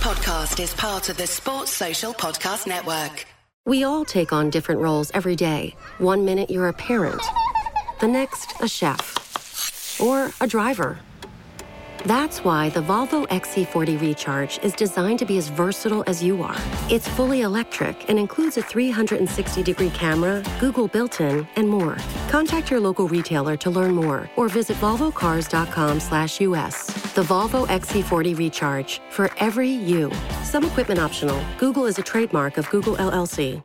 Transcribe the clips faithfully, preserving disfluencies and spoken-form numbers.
podcast is part of the Sports Social Podcast Network. We all take on different roles every day. One minute you're a parent, the next a chef, or a driver. That's why the Volvo X C forty Recharge is designed to be as versatile as you are. It's fully electric and includes a three hundred sixty degree camera, Google built-in, and more. Contact your local retailer to learn more or visit volvo cars dot com slash U S. The Volvo X C forty Recharge, for every you. Some equipment optional. Google is a trademark of Google L L C.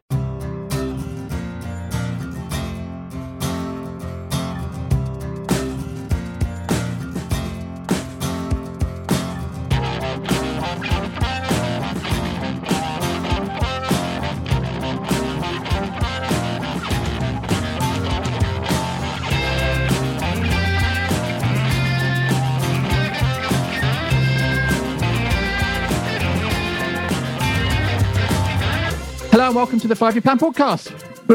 Hello and welcome to the Five Year Plan podcast.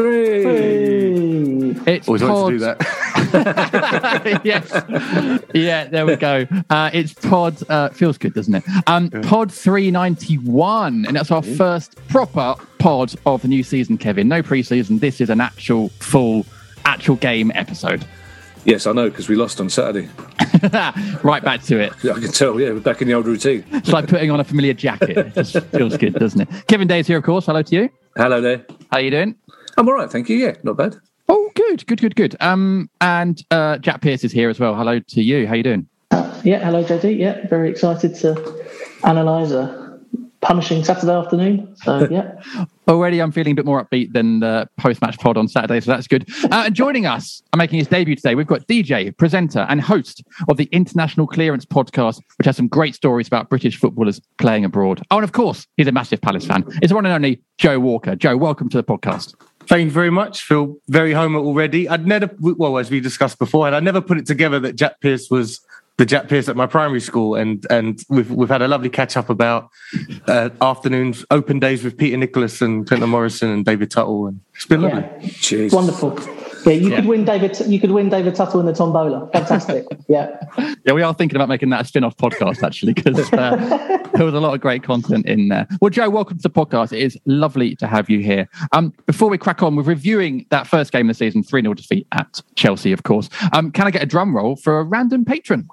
Hooray. It's Always pod... wanted to do that. Yes. Yeah, there we go. Uh, it's pod, uh, feels good, doesn't it? Um, yeah. Pod three ninety-one, and that's our yeah. first proper pod of the new season, Kevin. No pre-season. This is an actual, full, actual game episode. Yes, I know, because we lost on Saturday. Right back to it. Yeah, I can tell, yeah, we're back in the old routine. It's like putting on a familiar jacket. It just feels good, doesn't it? Kevin Day's here, of course. Hello to you. Hello there. How are you doing? I'm all right, thank you. Yeah, not bad. Oh, good, good, good, good. Um, and uh, Jack Pearce is here as well. Hello to you. How are you doing? Uh, yeah, hello, J D. Yeah, very excited to analyse a punishing Saturday afternoon. So, yeah. Already I'm feeling a bit more upbeat than the post-match pod on Saturday, so that's good. Uh, and joining us and making his debut today, we've got D J, presenter and host of the International Clearance podcast, which has some great stories about British footballers playing abroad. Oh, and of course, he's a massive Palace fan. It's the one and only Joe Walker. Joe, welcome to the podcast. Thank you very much. Feel very home already. I'd never, well, as we discussed before, I'd never put it together that Jack Pearce was the Jack Pearce at my primary school, and and we've we've had a lovely catch up about uh, afternoons, open days with Peter Nicholas and Clinton Morrison and David Tuttle, and it's been lovely. Yeah. Jeez. Wonderful. Yeah, you yeah. could win David. You could win David Tuttle in the tombola. Fantastic. Yeah. Yeah, we are thinking about making that a spin-off podcast actually, because uh, there was a lot of great content in there. Well, Joe, welcome to the podcast. It is lovely to have you here. Um, before we crack on, we're reviewing that first game of the season, three nil defeat at Chelsea, of course. Um, can I get a drum roll for a random patron?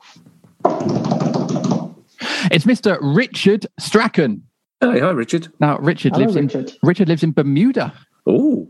It's Mister Richard Strachan. Hey, hi, Richard. Now, Richard Hello, lives Richard. in Richard lives in Bermuda. Oh.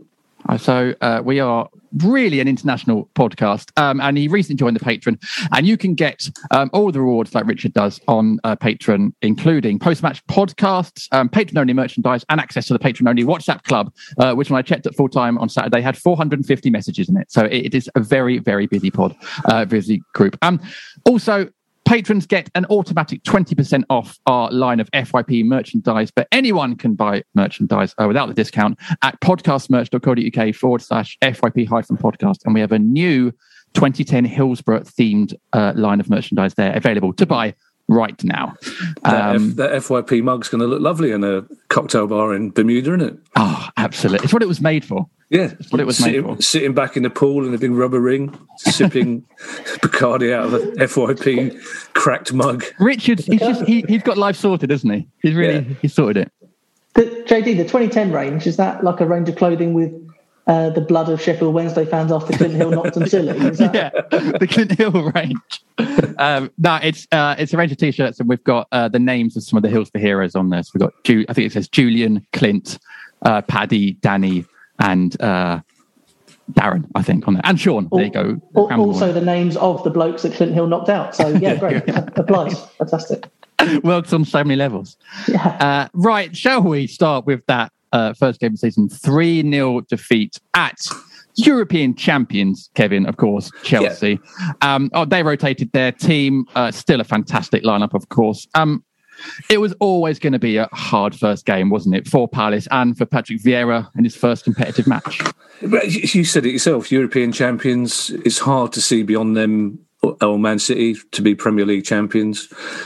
So uh, we are really an international podcast, um, and he recently joined the Patreon, and you can get um, all the rewards like Richard does on uh, Patreon, including post-match podcasts, um, Patreon-only merchandise, and access to the Patreon-only WhatsApp club, uh, which when I checked at full time on Saturday had four hundred fifty messages in it. So it, it is a very, very busy pod, uh, busy group. Um, also, patrons get an automatic twenty percent off our line of F Y P merchandise, but anyone can buy merchandise uh, without the discount at podcastmerch.co.uk forward slash FYP hyphen podcast. And we have a new twenty ten Hillsborough themed uh, line of merchandise there available to buy right now. That, um, F, that F Y P mug's going to look lovely in a cocktail bar in Bermuda, isn't it? Oh, absolutely. It's what it was made for. Yeah, it's what it was sitting, made for. Sitting back in the pool in a big rubber ring, sipping Bacardi out of an F Y P cracked mug. Richard, he's just he, he's got life sorted, isn't he? He's really yeah. he's sorted it. The, J D, the twenty ten range, is that like a range of clothing with uh, the blood of Sheffield Wednesday fans after Clint Hill knocked them silly? Is that... Yeah, the Clint Hill range. um, no, it's uh, it's a range of t-shirts, and we've got uh, the names of some of the Hills for Heroes on there. So we've got Ju- I think it says Julian, Clint, uh, Paddy, Danny, and uh, Darren, I think, on there. And Sean, there you go. Also the names of the blokes that Clint Hill knocked out. So, yeah, great. yeah. Applies. Fantastic. Works on so many levels. Yeah. Uh, right, shall we start with that uh, first game of the season? three nil defeat at European champions, Kevin, of course, Chelsea. Yeah. Um, oh, they rotated their team. Uh, still a fantastic lineup, of course. Um, It was always going to be a hard first game, wasn't it, for Palace and for Patrick Vieira in his first competitive match? You said it yourself, European champions. It's hard to see beyond them or Man City to be Premier League champions.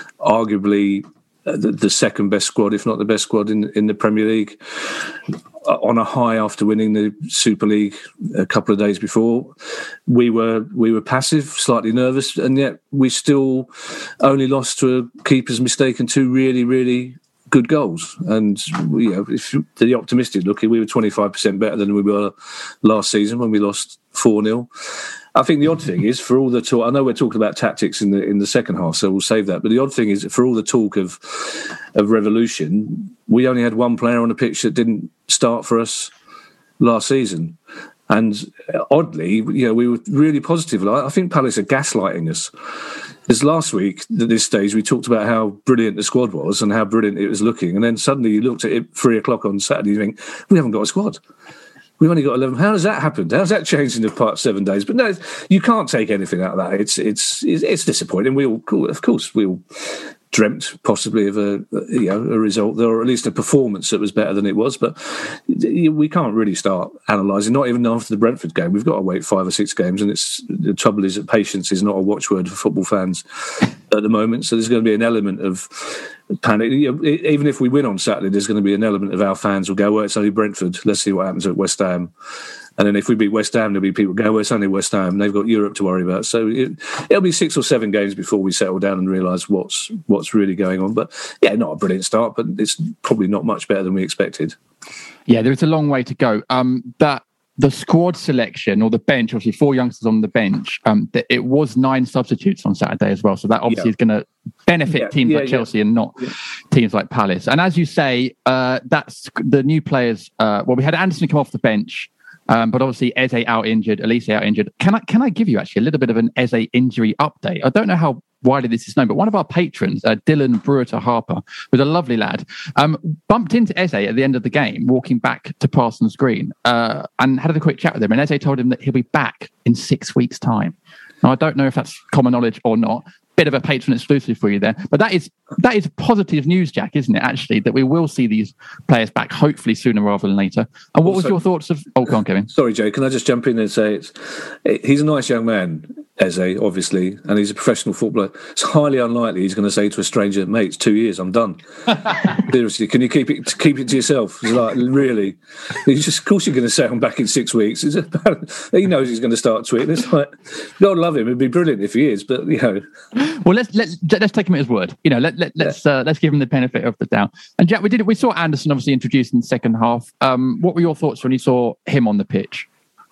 Arguably the, the second best squad, if not the best squad in, in the Premier League. On a high after winning the Super League a couple of days before, we were we were passive, slightly nervous, and yet we still only lost to a keeper's mistake and two really, really good goals. And you know, if the optimistic looking, we were twenty-five percent better than we were last season when we lost four nil. I think the odd thing is, for all the talk, I know we're talking about tactics in the in the second half, so we'll save that. But the odd thing is, for all the talk of of revolution, we only had one player on the pitch that didn't start for us last season. And oddly, you know, we were really positive. I think Palace are gaslighting us. Because last week, at this stage, we talked about how brilliant the squad was and how brilliant it was looking. And then suddenly you looked at it three o'clock on Saturday, you think, we haven't got a squad. We've only got eleven. How does that happen? How's that changed in the past seven days? But no, you can't take anything out of that. It's it's it's, it's disappointing. We all, of course, we all dreamt possibly of a you know a result or at least a performance that was better than it was. But we can't really start analysing. Not even after the Brentford game. We've got to wait five or six games, and it's the trouble is that patience is not a watchword for football fans at the moment. So there's going to be an element of panic. Even if we win on Saturday, there's going to be an element of our fans will go, well, it's only Brentford. Let's see what happens at West Ham. And then if we beat West Ham, there'll be people go, well, it's only West Ham. They've got Europe to worry about. So it, it'll be six or seven games before we settle down and realise what's what's really going on. But yeah, not a brilliant start, but it's probably not much better than we expected. Yeah, there's a long way to go. Um, that the squad selection or the bench, obviously four youngsters on the bench, um, that it was nine substitutes on Saturday as well. So that obviously yeah. is going to benefit yeah, teams yeah, like Chelsea yeah. and not yeah. teams like Palace. And as you say, uh, that's the new players. Uh, well, we had Anderson come off the bench. Um, but obviously, Eze out injured, Elise out injured. Can I can I give you actually a little bit of an Eze injury update? I don't know how widely this is known, but one of our patrons, uh, Dylan Brewer Harper, who's a lovely lad, um, bumped into Eze at the end of the game, walking back to Parsons Green, uh, and had a quick chat with him. And Eze told him that he'll be back in six weeks' time. Now, I don't know if that's common knowledge or not. Bit of a patron exclusive for you there, but that is that is positive news, Jack, isn't it? Actually, that we will see these players back hopefully sooner rather than later. And what also, was your thoughts of? Oh, go on, Kevin. Sorry, Jay. Can I just jump in and say it's he's a nice young man, Eze, obviously, and he's a professional footballer. It's highly unlikely he's going to say to a stranger, "Mate, it's two years, I'm done." Seriously, can you keep it keep it to yourself? It's like, really? He's just, of course, you're going to say I'm back in six weeks. It's about, he knows he's going to start tweeting. It's like, God love him. It'd be brilliant if he is, but you know. Well, let's let's let's take him at his word. You know, let, let let's yeah. uh, let's give him the benefit of the doubt. And Jack, we did it. We saw Anderson obviously introduced in the second half. Um, what were your thoughts when you saw him on the pitch?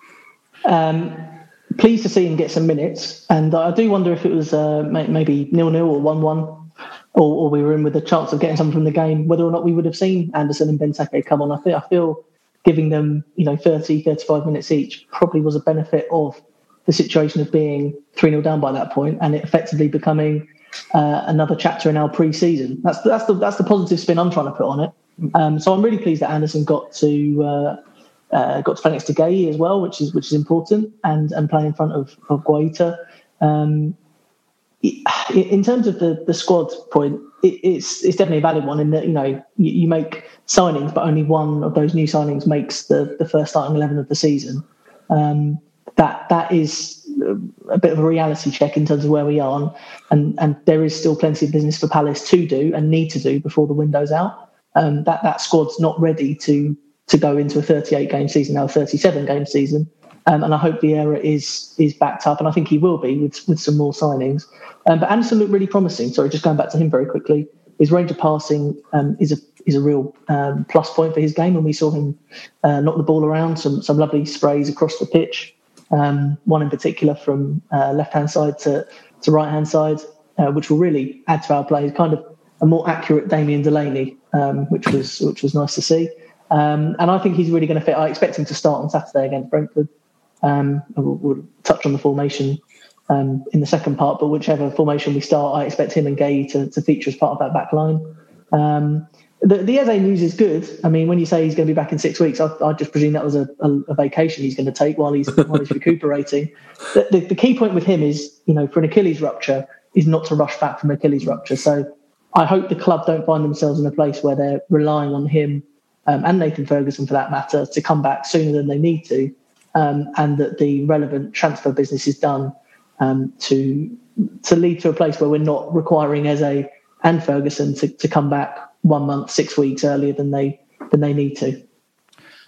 Um, pleased to see him get some minutes, and I do wonder if it was uh, maybe nil-nil or one-one, or, or we were in with a chance of getting something from the game, whether or not we would have seen Anderson and Benteke come on. I feel I feel giving them you know thirty, thirty-five minutes each probably was a benefit of the situation of being three nil down by that point, and it effectively becoming uh, another chapter in our pre-season. That's that's the that's the positive spin I'm trying to put on it. Um, so I'm really pleased that Anderson got to uh, uh, got to play next to Gueye as well, which is which is important, and and play in front of of Guaita. Um, in terms of the the squad point, it, it's it's definitely a valid one in that you know you, you make signings, but only one of those new signings makes the the first starting eleven of the season. Um, That that is a bit of a reality check in terms of where we are, and and there is still plenty of business for Palace to do and need to do before the window's out. Um, that that squad's not ready to to go into a thirty-eight game season, now a thirty-seven game season, um, and I hope Vieira is is backed up, and I think he will be with with some more signings. Um, but Anderson looked really promising. Sorry, just going back to him very quickly. His range of passing um, is a is a real um, plus point for his game, and we saw him uh, knock the ball around, some some lovely sprays across the pitch. Um, one in particular from uh, left-hand side to, to right-hand side, uh, which will really add to our play. Kind of a more accurate Damien Delaney, um, which was which was nice to see. Um, and I think he's really going to fit. I expect him to start on Saturday against Brentford. Um, we'll, we'll touch on the formation um, in the second part, but whichever formation we start, I expect him and Gueye to, to feature as part of that back line. Um, The, the Eze news is good. I mean, when you say he's going to be back in six weeks, I, I just presume that was a, a, a vacation he's going to take while he's while he's recuperating. The, the, the key point with him is, you know, for an Achilles rupture, is not to rush back from Achilles rupture. So I hope the club don't find themselves in a place where they're relying on him um, and Nathan Ferguson, for that matter, to come back sooner than they need to, um, and that the relevant transfer business is done um, to to lead to a place where we're not requiring Eze and Ferguson to, to come back one month, six weeks earlier than they than they need to.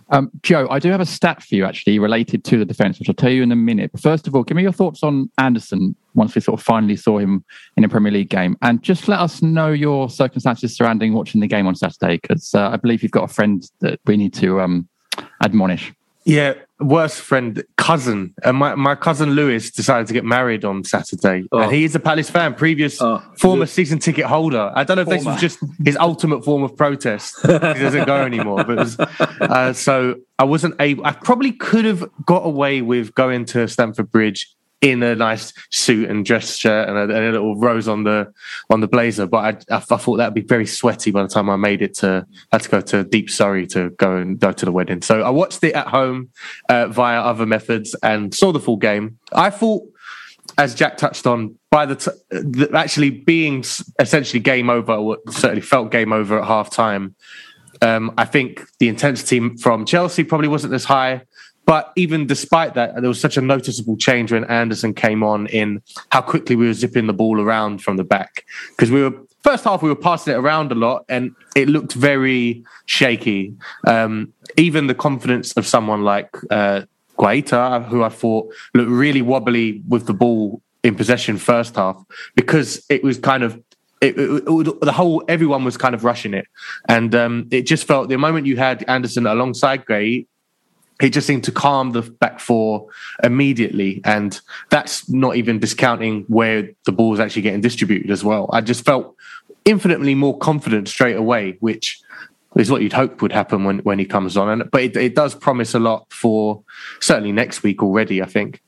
Um, Joe, I do have a stat for you actually related to the defence, which I'll tell you in a minute. But first of all, give me your thoughts on Anderson once we sort of finally saw him in a Premier League game. And just let us know your circumstances surrounding watching the game on Saturday, because uh, I believe you've got a friend that we need to um, admonish. Yeah, worst friend, cousin. And my, my cousin Lewis decided to get married on Saturday. Oh. And he is a Palace fan, previous oh. former season ticket holder. I don't know if former. this was just his ultimate form of protest. He doesn't go anymore. But it was, uh, so I wasn't able, I probably could have got away with going to Stamford Bridge in a nice suit and dress shirt and a, and a little rose on the on the blazer, but I, I, I thought that'd be very sweaty by the time I made it to had to go to deep Surrey to go and go to the wedding. So I watched it at home uh, via other methods and saw the full game. I thought, as Jack touched on, by the, t- the actually being essentially game over, or certainly felt game over at half time. Um, I think the intensity from Chelsea probably wasn't as high. But even despite that, there was such a noticeable change when Anderson came on in how quickly we were zipping the ball around from the back. Because we were, first half, we were passing it around a lot and it looked very shaky. Um, even the confidence of someone like uh, Guaita, who I thought looked really wobbly with the ball in possession first half, because it was kind of, It, it, it, the whole, everyone was kind of rushing it. And um, it just felt, the moment you had Anderson alongside Gray, it just seemed to calm the back four immediately. And that's not even discounting where the ball was actually getting distributed as well. I just felt infinitely more confident straight away, which is what you'd hope would happen when, when he comes on. And, but it, it does promise a lot for certainly next week already, I think.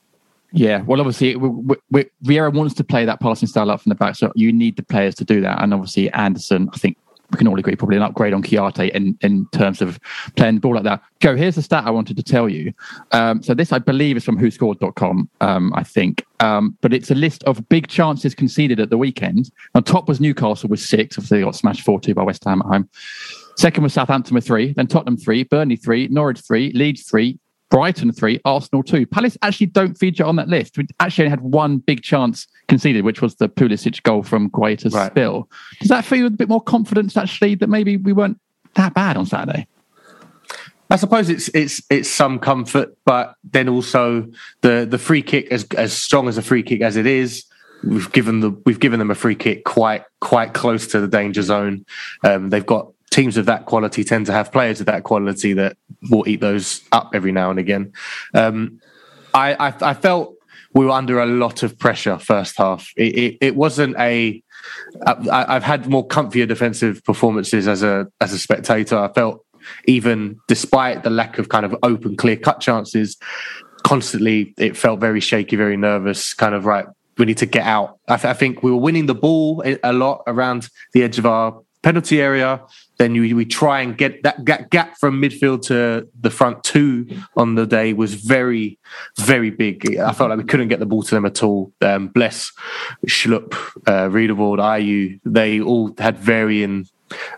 Yeah, well, obviously, we, we, Vieira wants to play that passing style up from the back, so you need the players to do that. And obviously, Anderson, I think, we can all agree, probably an upgrade on Chiarte in, in terms of playing the ball like that. Joe, here's the stat I wanted to tell you. Um, so this, I believe, is from who scored dot com, um, I think. Um, but it's a list of big chances conceded at the weekend. On top was Newcastle with six. Obviously, they got smashed four two by West Ham at home. Second was Southampton with three. Then Tottenham three, Burnley three, Norwich three, Leeds three, Brighton three, Arsenal two. Palace actually don't feature on that list. We actually only had one big chance conceded, which was the Pulisic goal from Guaita's right. spill. Does that feel a bit more confidence, actually, that maybe we weren't that bad on Saturday? I suppose it's it's it's some comfort, but then also the the free kick, as as strong as a free kick as it is, we've given the we've given them a free kick quite quite close to the danger zone. Um, they've got teams of that quality tend to have players of that quality that will eat those up every now and again. Um, I, I, I felt we were under a lot of pressure first half. It, it, it wasn't a. I, I've had more comfier defensive performances as a as a spectator. I felt even despite the lack of kind of open, clear cut chances, constantly it felt very shaky, very nervous. Kind of right. We need to get out. I, th- I think we were winning the ball a lot around the edge of our penalty area. Then you, we try and get that gap from midfield to the front two on the day was very, very big. I felt like we couldn't get the ball to them at all. Um, Bless, Schlupp, uh, Riedewald, Ayew, they all had varying,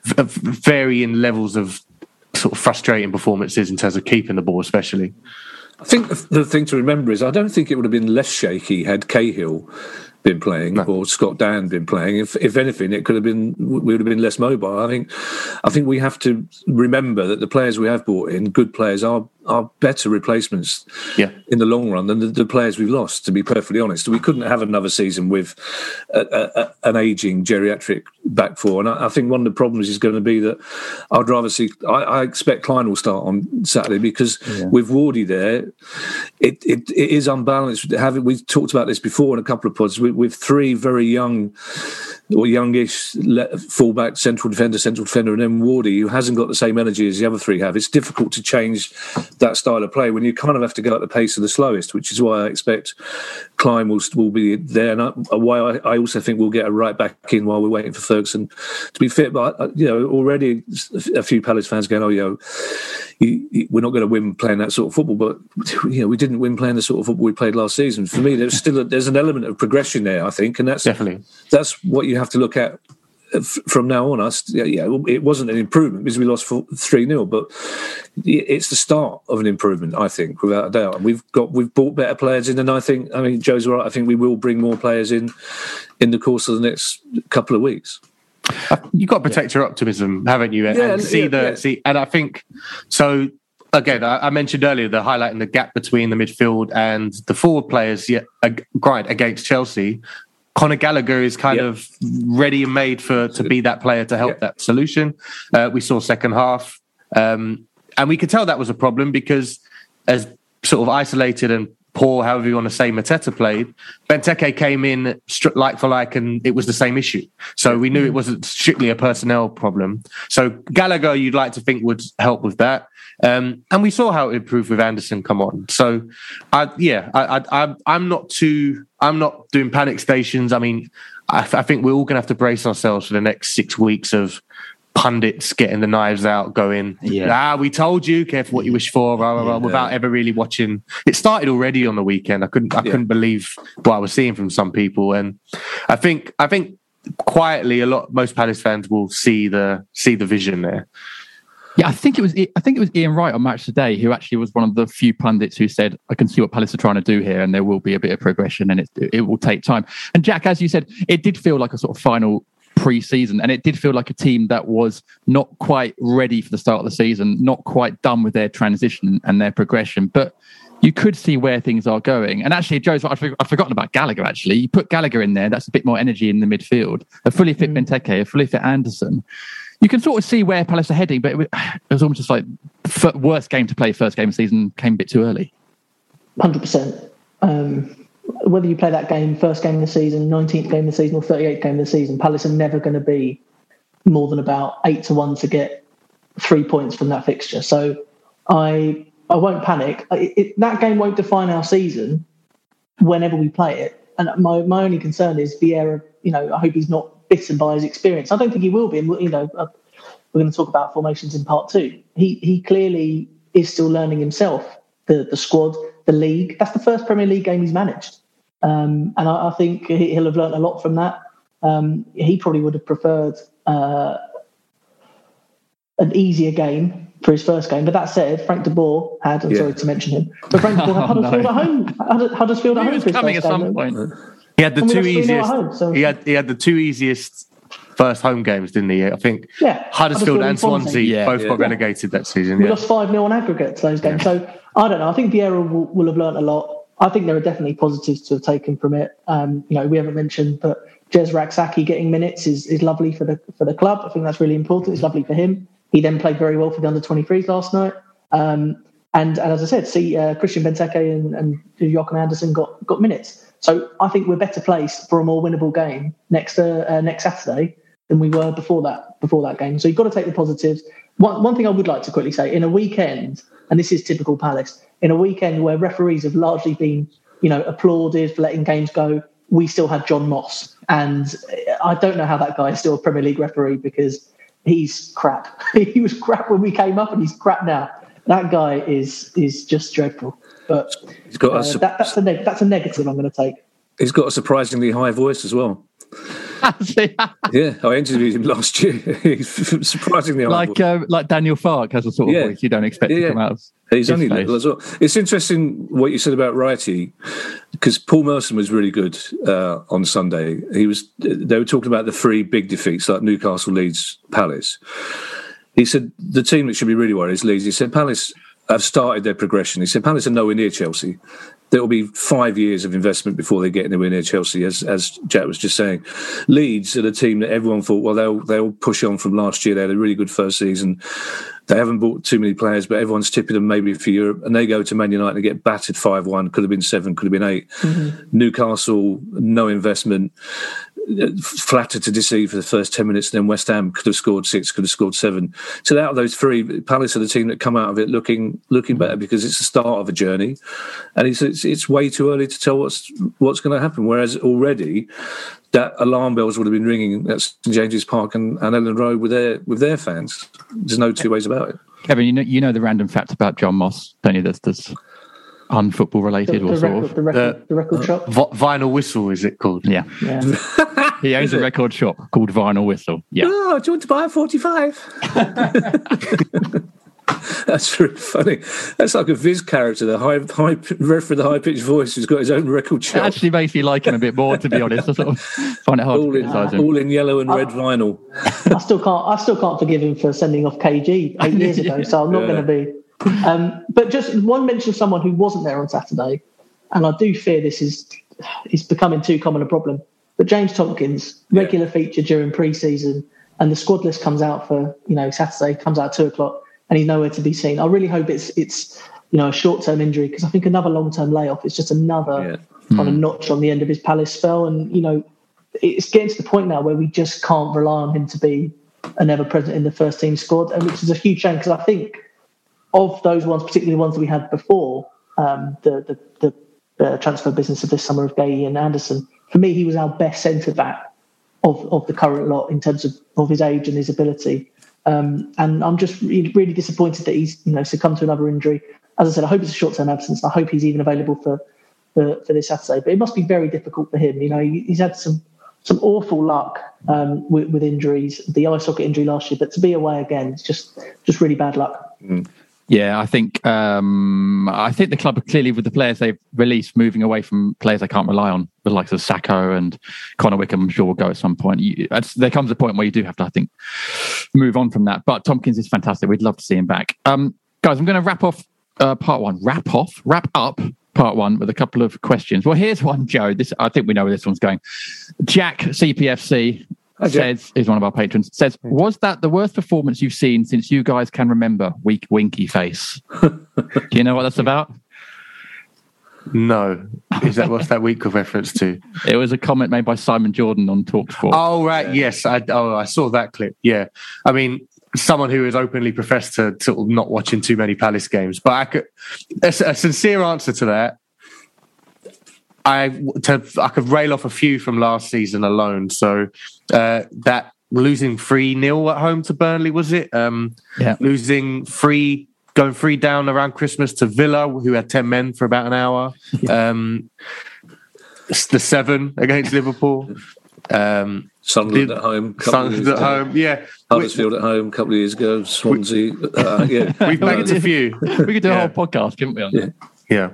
varying levels of sort of frustrating performances in terms of keeping the ball, especially. I think the thing to remember is I don't think it would have been less shaky had Cahill been playing no. or Scott Dan been playing. If if anything, it could have been we would have been less mobile. I think I think we have to remember that the players we have brought in, good players, are are better replacements yeah. in the long run than the, the players we've lost. To be perfectly honest, we couldn't have another season with a, a, an ageing geriatric back four. And I, I think one of the problems is going to be that I'd rather see. I, I expect Klein will start on Saturday because yeah. with Wardy there, it, it it is unbalanced. Having we talked about this before in a couple of pods with, with three very young or youngish fullback, central defender, central defender, and then Wardy, who hasn't got the same energy as the other three have. It's difficult to change that style of play when you kind of have to go at the pace of the slowest, which is why I expect Klein will will be there, and I, why I, I also think we'll get a right back in while we're waiting for Ferguson to be fit. But you know, already a few Palace fans going, "Oh, you know, you, you, we're not going to win playing that sort of football." But you know, we didn't win playing the sort of football we played last season. For me, there's still a, there's an element of progression there, I think, and that's definitely that's what you have to look at from now on. Us, yeah, yeah, it wasn't an improvement because we lost three nil, but it's the start of an improvement, I think, without a doubt. And we've got we've brought better players in, and I think, I mean, Joe's right. I think we will bring more players in in the course of the next couple of weeks. You've got to protect yeah. your optimism, haven't you? And, yeah, and see yeah, the yeah. see, and I think so. again, I, I mentioned earlier the highlighting the gap between the midfield and the forward players. Yet, uh, right against Chelsea, Conor Gallagher is kind yep. of ready and made for to be that player to help yep. that solution. Uh, we saw second half, um, and we could tell that was a problem because as sort of isolated and poor, however you want to say, Mateta played, Benteke came in like for like, and it was the same issue. So we knew it wasn't strictly a personnel problem. So Gallagher, you'd like to think would help with that. Um, and we saw how it improved with Anderson come on. So, I, yeah, I, I, I'm not too, I'm not doing panic stations. I mean, I, I think we're all going to have to brace ourselves for the next six weeks of pundits getting the knives out, going, yeah. ah, we told you, careful what you wish for, blah, blah, blah, yeah. without ever really watching. It started already on the weekend. I couldn't, I yeah. couldn't believe what I was seeing from some people, and I think, I think quietly, a lot, most Palace fans will see the see the vision there. Yeah, I think it was. I think it was Ian Wright on Match Today who actually was one of the few pundits who said, "I can see what Palace are trying to do here, and there will be a bit of progression, and it it will take time." And Jack, as you said, it did feel like a sort of final pre-season, and it did feel like a team that was not quite ready for the start of the season, not quite done with their transition and their progression, but you could see where things are going. And actually, Joe's I've forgotten about Gallagher. Actually, you put Gallagher in there, that's a bit more energy in the midfield. A fully fit mm. Benteke, a fully fit Anderson. You can sort of see where Palace are heading, but it was, it was almost just like the worst game to play first game of the season came a bit too early. one hundred percent. Um, whether you play that game, first game of the season, nineteenth game of the season or thirty-eighth game of the season, Palace are never going to be more than about eight to one to get three points from that fixture. So I I won't panic. It, it, that game won't define our season whenever we play it. And my, my only concern is Vieira, you know, I hope he's not bitten by his experience. I don't think he will be. And, you know, uh, we're going to talk about formations in part two. He he clearly is still learning himself, the, the squad, the league. That's the first Premier League game he's managed. Um, and I, I think he'll have learned a lot from that. Um, he probably would have preferred uh, an easier game for his first game. But that said, Frank de Boer had, I'm yeah. sorry to mention him, but Frank de Boer had Huddersfield no. at home. Huddersfield at he home was for his coming first at game. some point. He had the and two easiest. Home, so. He had he had the two easiest first home games, didn't he? I think yeah, Huddersfield, Huddersfield and Swansea, Swansea yeah. both yeah. got relegated that season. We yeah. lost five nil on aggregate to those games. Yeah. So I don't know. I think Vieira will, will have learnt a lot. I think there are definitely positives to have taken from it. Um, you know, we haven't mentioned, but Jez Rak-Saki getting minutes is, is lovely for the for the club. I think that's really important. It's lovely for him. He then played very well for the under twenty-threes last night. Um, and, and as I said, see uh, Christian Benteke and, and Joachim Andersen got, got minutes. So I think we're better placed for a more winnable game next uh, uh, next Saturday than we were before that before that game. So you've got to take the positives. One one thing I would like to quickly say, in a weekend, and this is typical Palace, in a weekend where referees have largely been, you know, applauded for letting games go, we still had John Moss. And I don't know how that guy is still a Premier League referee because he's crap. He was crap when we came up and he's crap now. That guy is is just dreadful. But he's got uh, a su- that, that's, a neg- that's a negative I'm going to take. He's got a surprisingly high voice as well. Yeah, I interviewed him last year. He's surprisingly high like uh, like Daniel Farke has a sort of yeah. voice you don't expect yeah, to come out of. He's only little as well. It's interesting what you said about Wrighty, because Paul Merson was really good uh, on Sunday. He was. They were talking about the three big defeats like Newcastle, Leeds, Palace. He said the team that should be really worried is Leeds. He said Palace have started their progression. He said Palace are nowhere near Chelsea. There will be five years of investment before they get anywhere near Chelsea, as as Jack was just saying. Leeds are the team that everyone thought, well, they'll they'll push on from last year. They had a really good first season. They haven't bought too many players, but everyone's tipping them maybe for Europe. And they go to Man United and get battered five one. Could have been seven, could have been eight. Mm-hmm. Newcastle, no investment. Flattered to deceive for the first ten minutes, then West Ham could have scored six, could have scored seven. So out of those three, Palace are the team that come out of it looking looking better because it's the start of a journey, and it's it's, it's way too early to tell what's what's going to happen. Whereas already, that alarm bells would have been ringing at St James's Park and, and Ellen Road with their with their fans. There's no two ways about it. Kevin, you know you know the random fact about John Moss, don't you? That's that's unfootball related, the, the or sort record, of the record, the, the record shop. V- Vinyl Whistle, is it called? Yeah, yeah. He owns a record shop called Vinyl Whistle. Yeah. Oh, do you want to buy a forty-five? That's really funny. That's like a Viz character, the high, high ref with the high pitched voice who's got his own record shop. It actually makes me like him a bit more, to be honest. I sort of find it hard all to in, criticise him. All in yellow and red I, vinyl. I still can't. I still can't forgive him for sending off K G eight years ago. So I'm not yeah. going to be. um, but just one mention of someone who wasn't there on Saturday, and I do fear this is is becoming too common a problem. But James Tomkins, regular yeah. feature during pre-season, and the squad list comes out for you know Saturday, comes out at two o'clock, and he's nowhere to be seen. I really hope it's it's you know a short-term injury, because I think another long-term layoff is just another yeah. kind mm. of notch on the end of his Palace spell. And you know it's getting to the point now where we just can't rely on him to be an ever-present in the first team squad, and which is a huge shame, because I think of those ones, particularly the ones that we had before um, the the, the uh, transfer business of this summer of Gay and Anderson, for me he was our best centre back of of the current lot in terms of, of his age and his ability. Um, and I'm just really, really disappointed that he's you know succumbed to another injury. As I said, I hope it's a short-term absence. I hope he's even available for, for, for this Saturday. But it must be very difficult for him. You know, he, he's had some some awful luck um, with, with injuries. The eye socket injury last year, but to be away again, it's just just really bad luck. Mm. Yeah, I think um, I think the club are clearly, with the players they've released, moving away from players they can't rely on, the likes of Sacco and Connor Wickham. I'm sure will go at some point. You, there comes a point where you do have to, I think, move on from that. But Tomkins is fantastic. We'd love to see him back. Um, guys, I'm going to wrap off uh, part one. Wrap off, wrap up part one with a couple of questions. Well, here's one, Joe. This I think we know where this one's going. Jack C P F C. Okay. Says, is one of our patrons, says, was that the worst performance you've seen since you guys can remember? Weak winky face. Do you know what that's about? No. Is that what's that week of reference to? It was a comment made by Simon Jordan on TalkSport. Oh, right. Yes. I, oh, I saw that clip. Yeah. I mean, someone who has openly professed to, to not watching too many Palace games. But I could, a, a sincere answer to that, I, to, I could rail off a few from last season alone. So uh, that losing three nil at home to Burnley, was it? Um, yeah. Losing three, going three down around Christmas to Villa, who had ten men for about an hour. Yeah. Um, the seven against Liverpool. Um, Sunderland at home. Sunderland at home, yeah. Huddersfield at home a couple of years ago. Swansea. Uh, yeah. We've made a few. We could do yeah. a whole podcast, couldn't we? On yeah. yeah.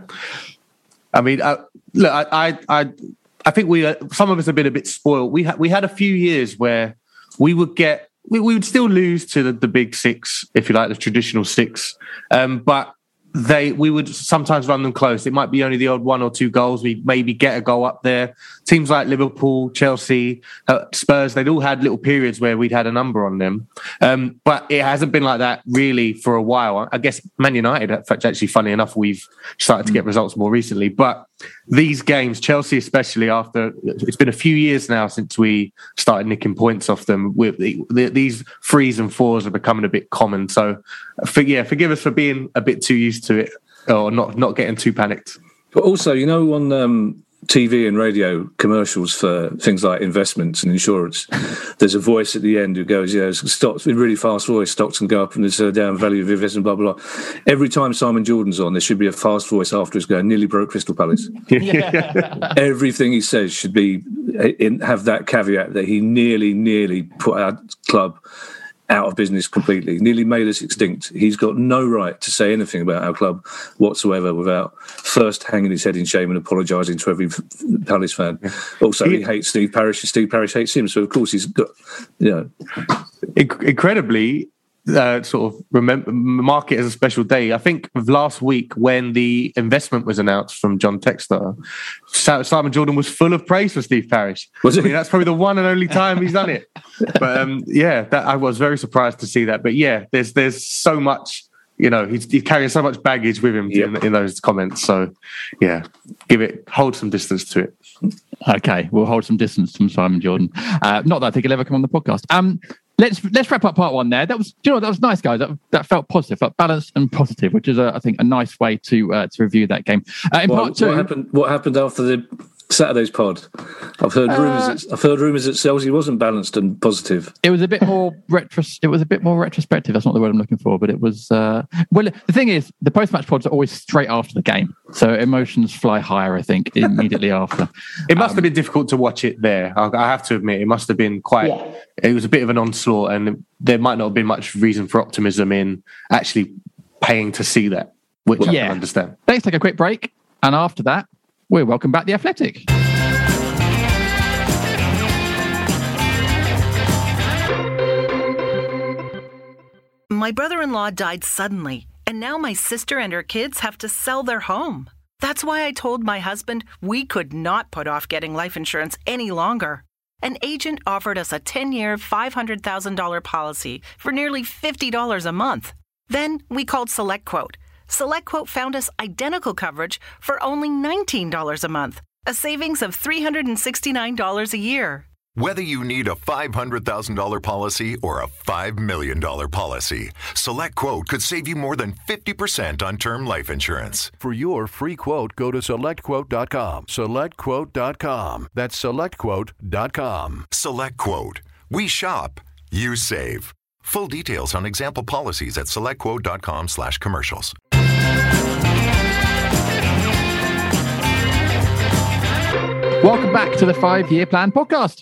I mean, I, look, I, I, I, I think we, uh, some of us have been a bit spoiled. We had, we had a few years where we would get, we, we would still lose to the, the big six, if you like, the traditional six. Um, but they, we would sometimes run them close. It might be only the odd one or two goals. We maybe get a goal up there. Teams like Liverpool, Chelsea, uh, Spurs, they'd all had little periods where we'd had a number on them. Um, but it hasn't been like that really for a while. I guess Man United, in fact, actually, funny enough, we've started to get results more recently. But these games, Chelsea especially, after it's been a few years now since we started nicking points off them, with the, the, these threes and fours are becoming a bit common. So, for, yeah, forgive us for being a bit too used to it, or not not getting too panicked. But also, you know, on um, T V and radio commercials for things like investments and insurance, there's a voice at the end who goes, yeah, stocks, in really fast voice, stocks can go up and there's a down value of investment, blah, blah, blah. Every time Simon Jordan's on, there should be a fast voice afterwards going, nearly broke Crystal Palace. Yeah. Everything he says should be in, have that caveat that he nearly, nearly put our club out of business completely, nearly made us extinct. He's got no right to say anything about our club whatsoever without first hanging his head in shame and apologising to every Palace fan. Also, he hates Steve Parish and Steve Parish hates him. So, of course, he's got, you know. Incredibly, uh, sort of remember, mark it as a special day. I think last week when the investment was announced from John Textor, Simon Jordan was full of praise for Steve Parish. Was I mean, that's probably the one and only time he's done it. But um, yeah, that, I was very surprised to see that. But yeah, there's there's so much, you know, he's, he's carrying so much baggage with him yep. in, in those comments. So yeah, give it, hold some distance to it. Okay, we'll hold some distance from Simon Jordan. Uh, not that I think he'll ever come on the podcast. Um, let's let's wrap up part one there. That was, you know, that was nice, guys. That, that felt positive, felt balanced and positive, which is, a, I think, a nice way to uh, to review that game. Uh, in well, part two, what happened? What happened after the Saturday's pod? I've heard uh, rumours. That, I've heard rumours that Chelsea wasn't balanced and positive. It was a bit more retros. It was a bit more retrospective. That's not the word I'm looking for, but it was. Uh, well, the thing is, the post-match pods are always straight after the game, so emotions fly higher. I think immediately after. It must um, have been difficult to watch it there. I, I have to admit, it must have been quite. Yeah. It was a bit of an onslaught, and there might not have been much reason for optimism in actually paying to see that, which well, I yeah. can understand. Let's take a quick break, and after that, we're welcome back The Athletic. My brother-in-law died suddenly, And now my sister and her kids have to sell their home. That's why I told my husband we could not put off getting life insurance any longer. An agent offered us a ten-year, five hundred thousand dollars policy for nearly fifty dollars a month. Then we called SelectQuote. SelectQuote found us identical coverage for only nineteen dollars a month, a savings of three hundred sixty-nine dollars a year. Whether you need a five hundred thousand dollars policy or a five million dollars policy, SelectQuote could save you more than fifty percent on term life insurance. For your free quote, go to select quote dot com. select quote dot com. That's select quote dot com. SelectQuote. We shop, you save. Full details on example policies at select quote dot com slash commercials. Welcome back to the Five-Year Plan podcast.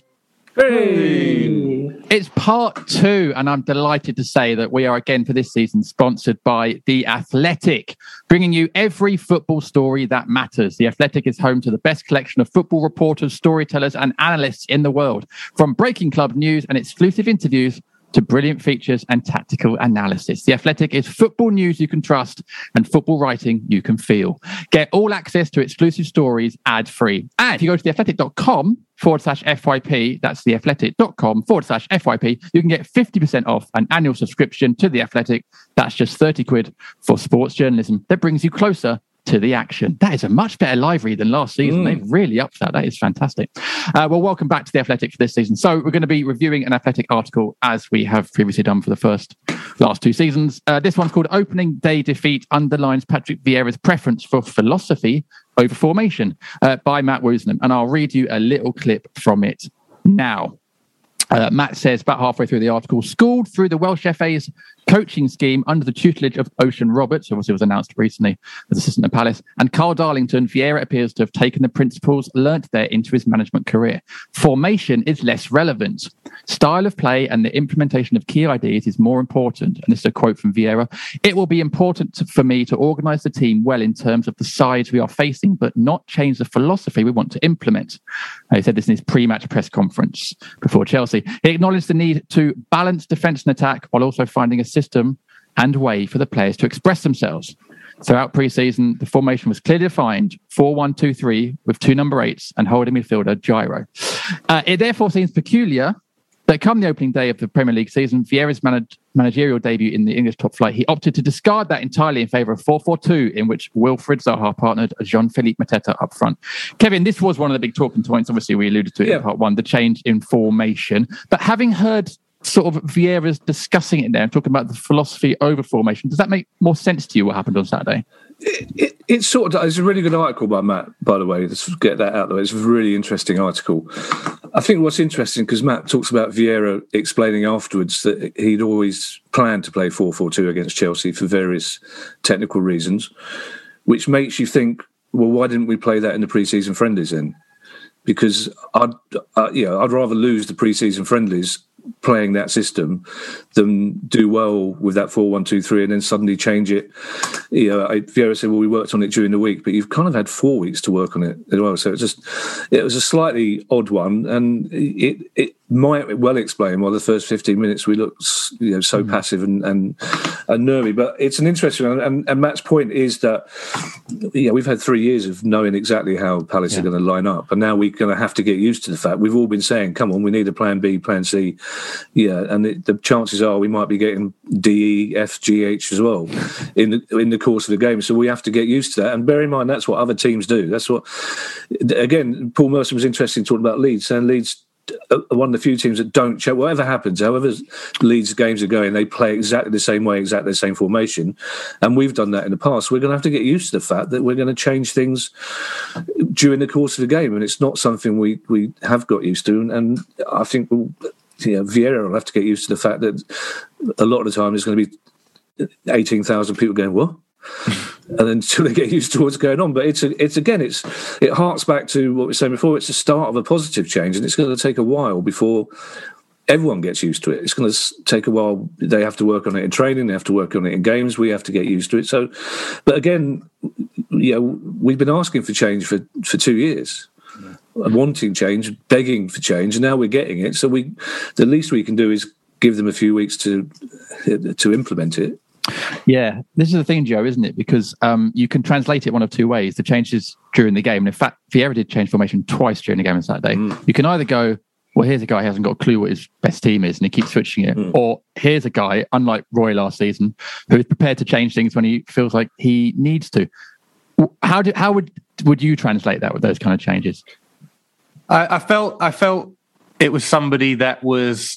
Hey! It's part two, and I'm delighted to say that we are again for this season sponsored by The Athletic, bringing you every football story that matters. The Athletic is home to the best collection of football reporters, storytellers, and analysts in the world, from breaking club news and exclusive interviews to brilliant features and tactical analysis. The Athletic is football news you can trust and football writing you can feel. Get all access to exclusive stories ad-free. And if you go to theathletic.com forward slash FYP, that's theathletic.com forward slash FYP, you can get fifty percent off an annual subscription to The Athletic. That's just thirty quid for sports journalism that brings you closer to the action. That is a much better live read than last season. Mm. They've really upped that. That is fantastic. Uh, well, welcome back to The Athletic for this season. So we're going to be reviewing an Athletic article as we have previously done for the first last two seasons. Uh, this one's called Opening Day Defeat Underlines Patrick Vieira's Preference for Philosophy Over Formation uh, by Matt Woosnam. And I'll read you a little clip from it now. Uh, Matt says, about halfway through the article, schooled through the Welsh F A's coaching scheme under the tutelage of Ocean Roberts, who obviously was announced recently as assistant at Palace, and Carl Darlington, Vieira appears to have taken the principles learnt there into his management career. Formation is less relevant. Style of play and the implementation of key ideas is more important. And this is a quote from Vieira. It will be important to, for me to organise the team well in terms of the sides we are facing, but not change the philosophy we want to implement. Uh, he said this in his pre-match press conference before Chelsea. He acknowledged the need to balance defence and attack while also finding a system and way for the players to express themselves. Throughout pre-season, the formation was clearly defined, four one two three, with two number eights and holding midfielder Gyro. Uh, it therefore seems peculiar that come the opening day of the Premier League season, Vieira's manage- managerial debut in the English top flight, he opted to discard that entirely in favour of four four two, in which Wilfried Zaha partnered Jean-Philippe Mateta up front. Kevin, this was one of the big talking points. Obviously, we alluded to it yeah. in part one, the change in formation. But having heard sort of Vieira's discussing it there and talking about the philosophy over formation, does that make more sense to you what happened on Saturday? It, it, it sort of, it's a really good article by Matt, by the way. Let's get that out there. It's a really interesting article. I think what's interesting, because Matt talks about Vieira explaining afterwards that he'd always planned to play four four two against Chelsea for various technical reasons, which makes you think, well, why didn't we play that in the pre-season friendlies then? Because I'd, uh, you know, I'd rather lose the pre-season friendlies playing that system than do well with that four one two three and then suddenly change it. You know, I, Vieira said, well, we worked on it during the week, but you've kind of had four weeks to work on it as well. So it just, it was a slightly odd one, and it it might well explain why the first fifteen minutes we looked, you know, so mm. passive and, and and nervy. But it's an interesting one, and, and Matt's point is that, yeah, we've had three years of knowing exactly how Palace yeah. are going to line up, and now we're going to have to get used to the fact we've all been saying, come on, we need a plan B, plan C. Yeah, and it, the chances are we might be getting D, E, F, G, H as well in the, in the course of the game. So we have to get used to that. And bear in mind, that's what other teams do. That's what, again, Paul Merson was interesting talking about Leeds, saying Leeds are one of the few teams that don't check. Whatever happens, however Leeds games are going, they play exactly the same way, exactly the same formation. And we've done that in the past. We're going to have to get used to the fact that we're going to change things during the course of the game. And it's not something we, we have got used to. And, and I think we'll, you know, Vieira will have to get used to the fact that a lot of the time there's going to be eighteen thousand people going, what? And then until they get used to what's going on. But it's, a, it's again, it's it harks back to what we were saying before. It's the start of a positive change, and it's going to take a while before everyone gets used to it. It's going to take a while. They have to work on it in training. They have to work on it in games. We have to get used to it. So, but again, you know, we've been asking for change for, for two years. Wanting change, begging for change, and now we're getting it. So we, the least we can do is give them a few weeks to to implement it. Yeah, this is the thing, Joe, isn't it? Because um, you can translate it one of two ways. The changes during the game. And in fact, Vieira did change formation twice during the game on Saturday. Mm. You can either go, well, here's a guy who hasn't got a clue what his best team is and he keeps switching it. Mm. Or here's a guy, unlike Roy last season, who is prepared to change things when he feels like he needs to. How do, how would would you translate that with those kind of changes? I, I felt I felt it was somebody that was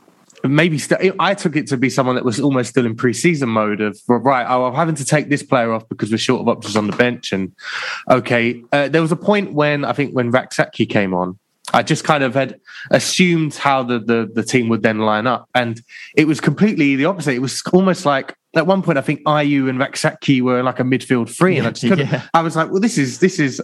maybe st- I took it to be someone that was almost still in pre-season mode of, right, oh, I'm having to take this player off because we're short of options on the bench. And okay, uh, there was a point when I think when Rak-Sakyi came on, I just kind of had assumed how the, the, the team would then line up. And it was completely the opposite. It was almost like, at one point, I think Ayew and Rak-Sakyi were like a midfield three. And I just couldn't, yeah. I was like, well, this is, this is,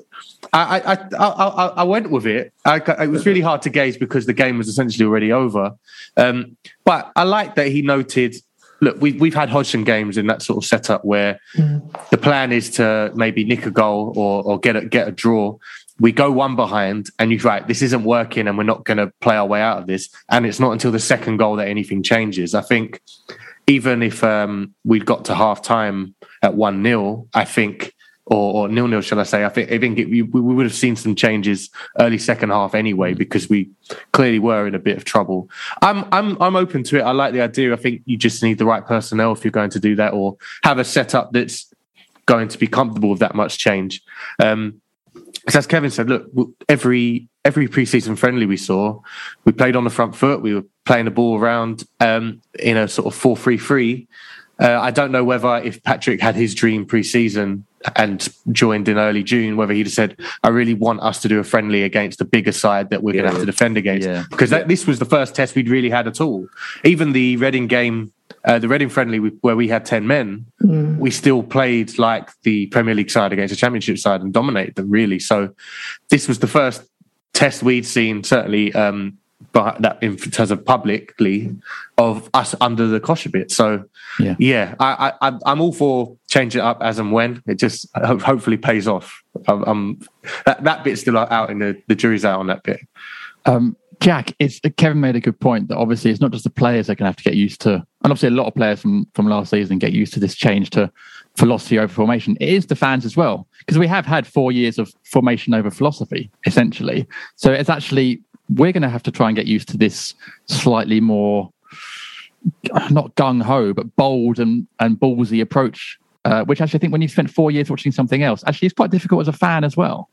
I I I, I, I went with it. I, it was really hard to gauge because the game was essentially already over. Um, but I like that he noted, look, we, we've had Hodgson games in that sort of setup where mm. the plan is to maybe nick a goal or, or get a, get a draw. We go one behind and you're right, this isn't working and we're not going to play our way out of this. And it's not until the second goal that anything changes. I think even if um, we'd got to half time at one nil, I think, or, or nil nil, shall I say, I think, I think it, we, we would have seen some changes early second half anyway, because we clearly were in a bit of trouble. I'm, I'm, I'm open to it. I like the idea. I think you just need the right personnel if you're going to do that, or have a setup that's going to be comfortable with that much change. Um, As Kevin said, look, every every pre-season friendly we saw, we played on the front foot. We were playing the ball around um, in a sort of four three three. Uh, I don't know whether if Patrick had his dream pre-season and joined in early June, whether he'd have said, I really want us to do a friendly against a bigger side that we're yeah, going to have to defend against. Yeah. Because that, this was the first test we'd really had at all. Even the Reading game, uh, the Reading friendly where we had ten men, mm. we still played like the Premier League side against a Championship side and dominated them, really. So this was the first test we'd seen, certainly um, but that in terms of publicly, of us under the cosh a bit. So yeah, yeah I, I, I'm all for changing it up as and when. It just hopefully pays off. I'm, I'm, that, that bit's still out in the, the jury's out on that bit. Um, Jack, it's, Kevin made a good point that obviously it's not just the players that are going to have to get used to, and obviously a lot of players from, from last season get used to this change to philosophy over formation. It is the fans as well, because we have had four years of formation over philosophy, essentially. So it's actually, we're going to have to try and get used to this slightly more, not gung-ho, but bold and, and ballsy approach, uh, which actually I think when you've spent four years watching something else, actually it's quite difficult as a fan as well.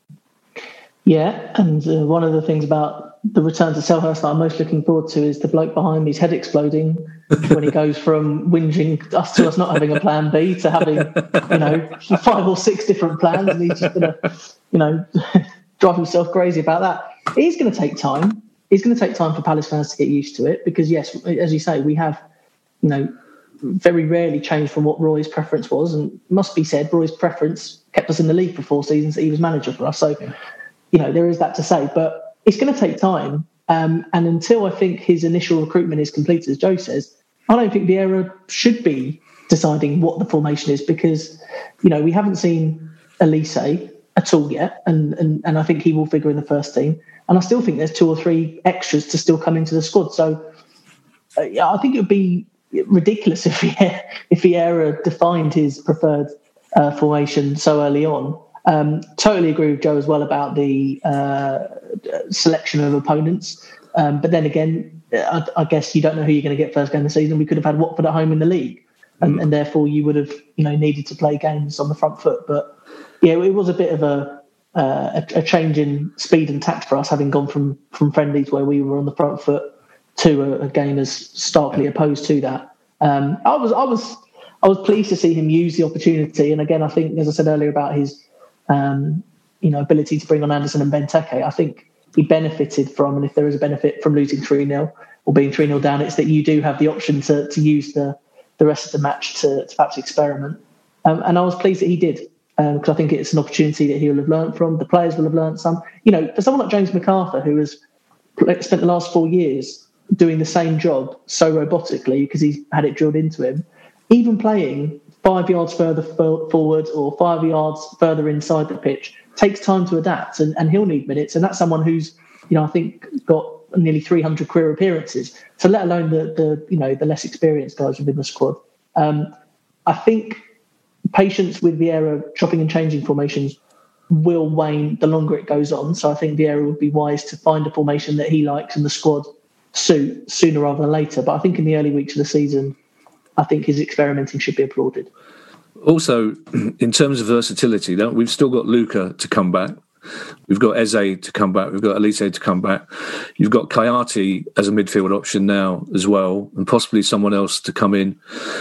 Yeah, and uh, one of the things about the return to Selhurst that I'm most looking forward to is the bloke behind me's head exploding when he goes from whinging us to us not having a plan B to having, you know, five or six different plans, and he's just going to, you know, drive himself crazy about that. It is going to take time. It's going to take time for Palace fans to get used to it because, yes, as you say, we have, you know, very rarely changed from what Roy's preference was, and it must be said, Roy's preference kept us in the league for four seasons that he was manager for us. So, you know, there is that to say, but it's going to take time. Um, and until I think his initial recruitment is complete, as Joe says, I don't think Vieira should be deciding what the formation is because, you know, we haven't seen Elise at all yet. And, and, and I think he will figure in the first team. And I still think there's two or three extras to still come into the squad. So uh, yeah, I think it would be ridiculous if Vieira, if Vieira defined his preferred uh, formation so early on. Um, totally agree with Joe as well about the uh, selection of opponents. Um, but then again, I, I guess you don't know who you're going to get first game of the season. We could have had Watford at home in the league, and, mm. and therefore you would have, you know, needed to play games on the front foot. But yeah, it was a bit of a uh, a, a change in speed and tact for us, having gone from from friendlies where we were on the front foot to a, a game as starkly opposed to that. Um, I was I was I was pleased to see him use the opportunity, and again, I think, as I said earlier about his Um, you know, ability to bring on Anderson and Benteke, I think he benefited from, and if there is a benefit from losing three nil or being three nil down, it's that you do have the option to to use the the rest of the match to, to perhaps experiment. Um, and I was pleased that he did, because um, I think it's an opportunity that he will have learned from. The players will have learned some. You know, for someone like James McArthur, who has spent the last four years doing the same job so robotically because he's had it drilled into him, even playing five yards further forward or five yards further inside the pitch takes time to adapt, and, and he'll need minutes. And that's someone who's, you know, I think got nearly three hundred career appearances. So let alone the, the you know, the less experienced guys within the squad. Um, I think patience with Vieira chopping and changing formations will wane the longer it goes on. So I think Vieira would be wise to find a formation that he likes and the squad suit sooner rather than later. But I think in the early weeks of the season, I think his experimenting should be applauded. Also, in terms of versatility, we've still got Luca to come back. We've got Eze to come back. We've got Elise to come back. You've got Kayati as a midfield option now as well, and possibly someone else to come in.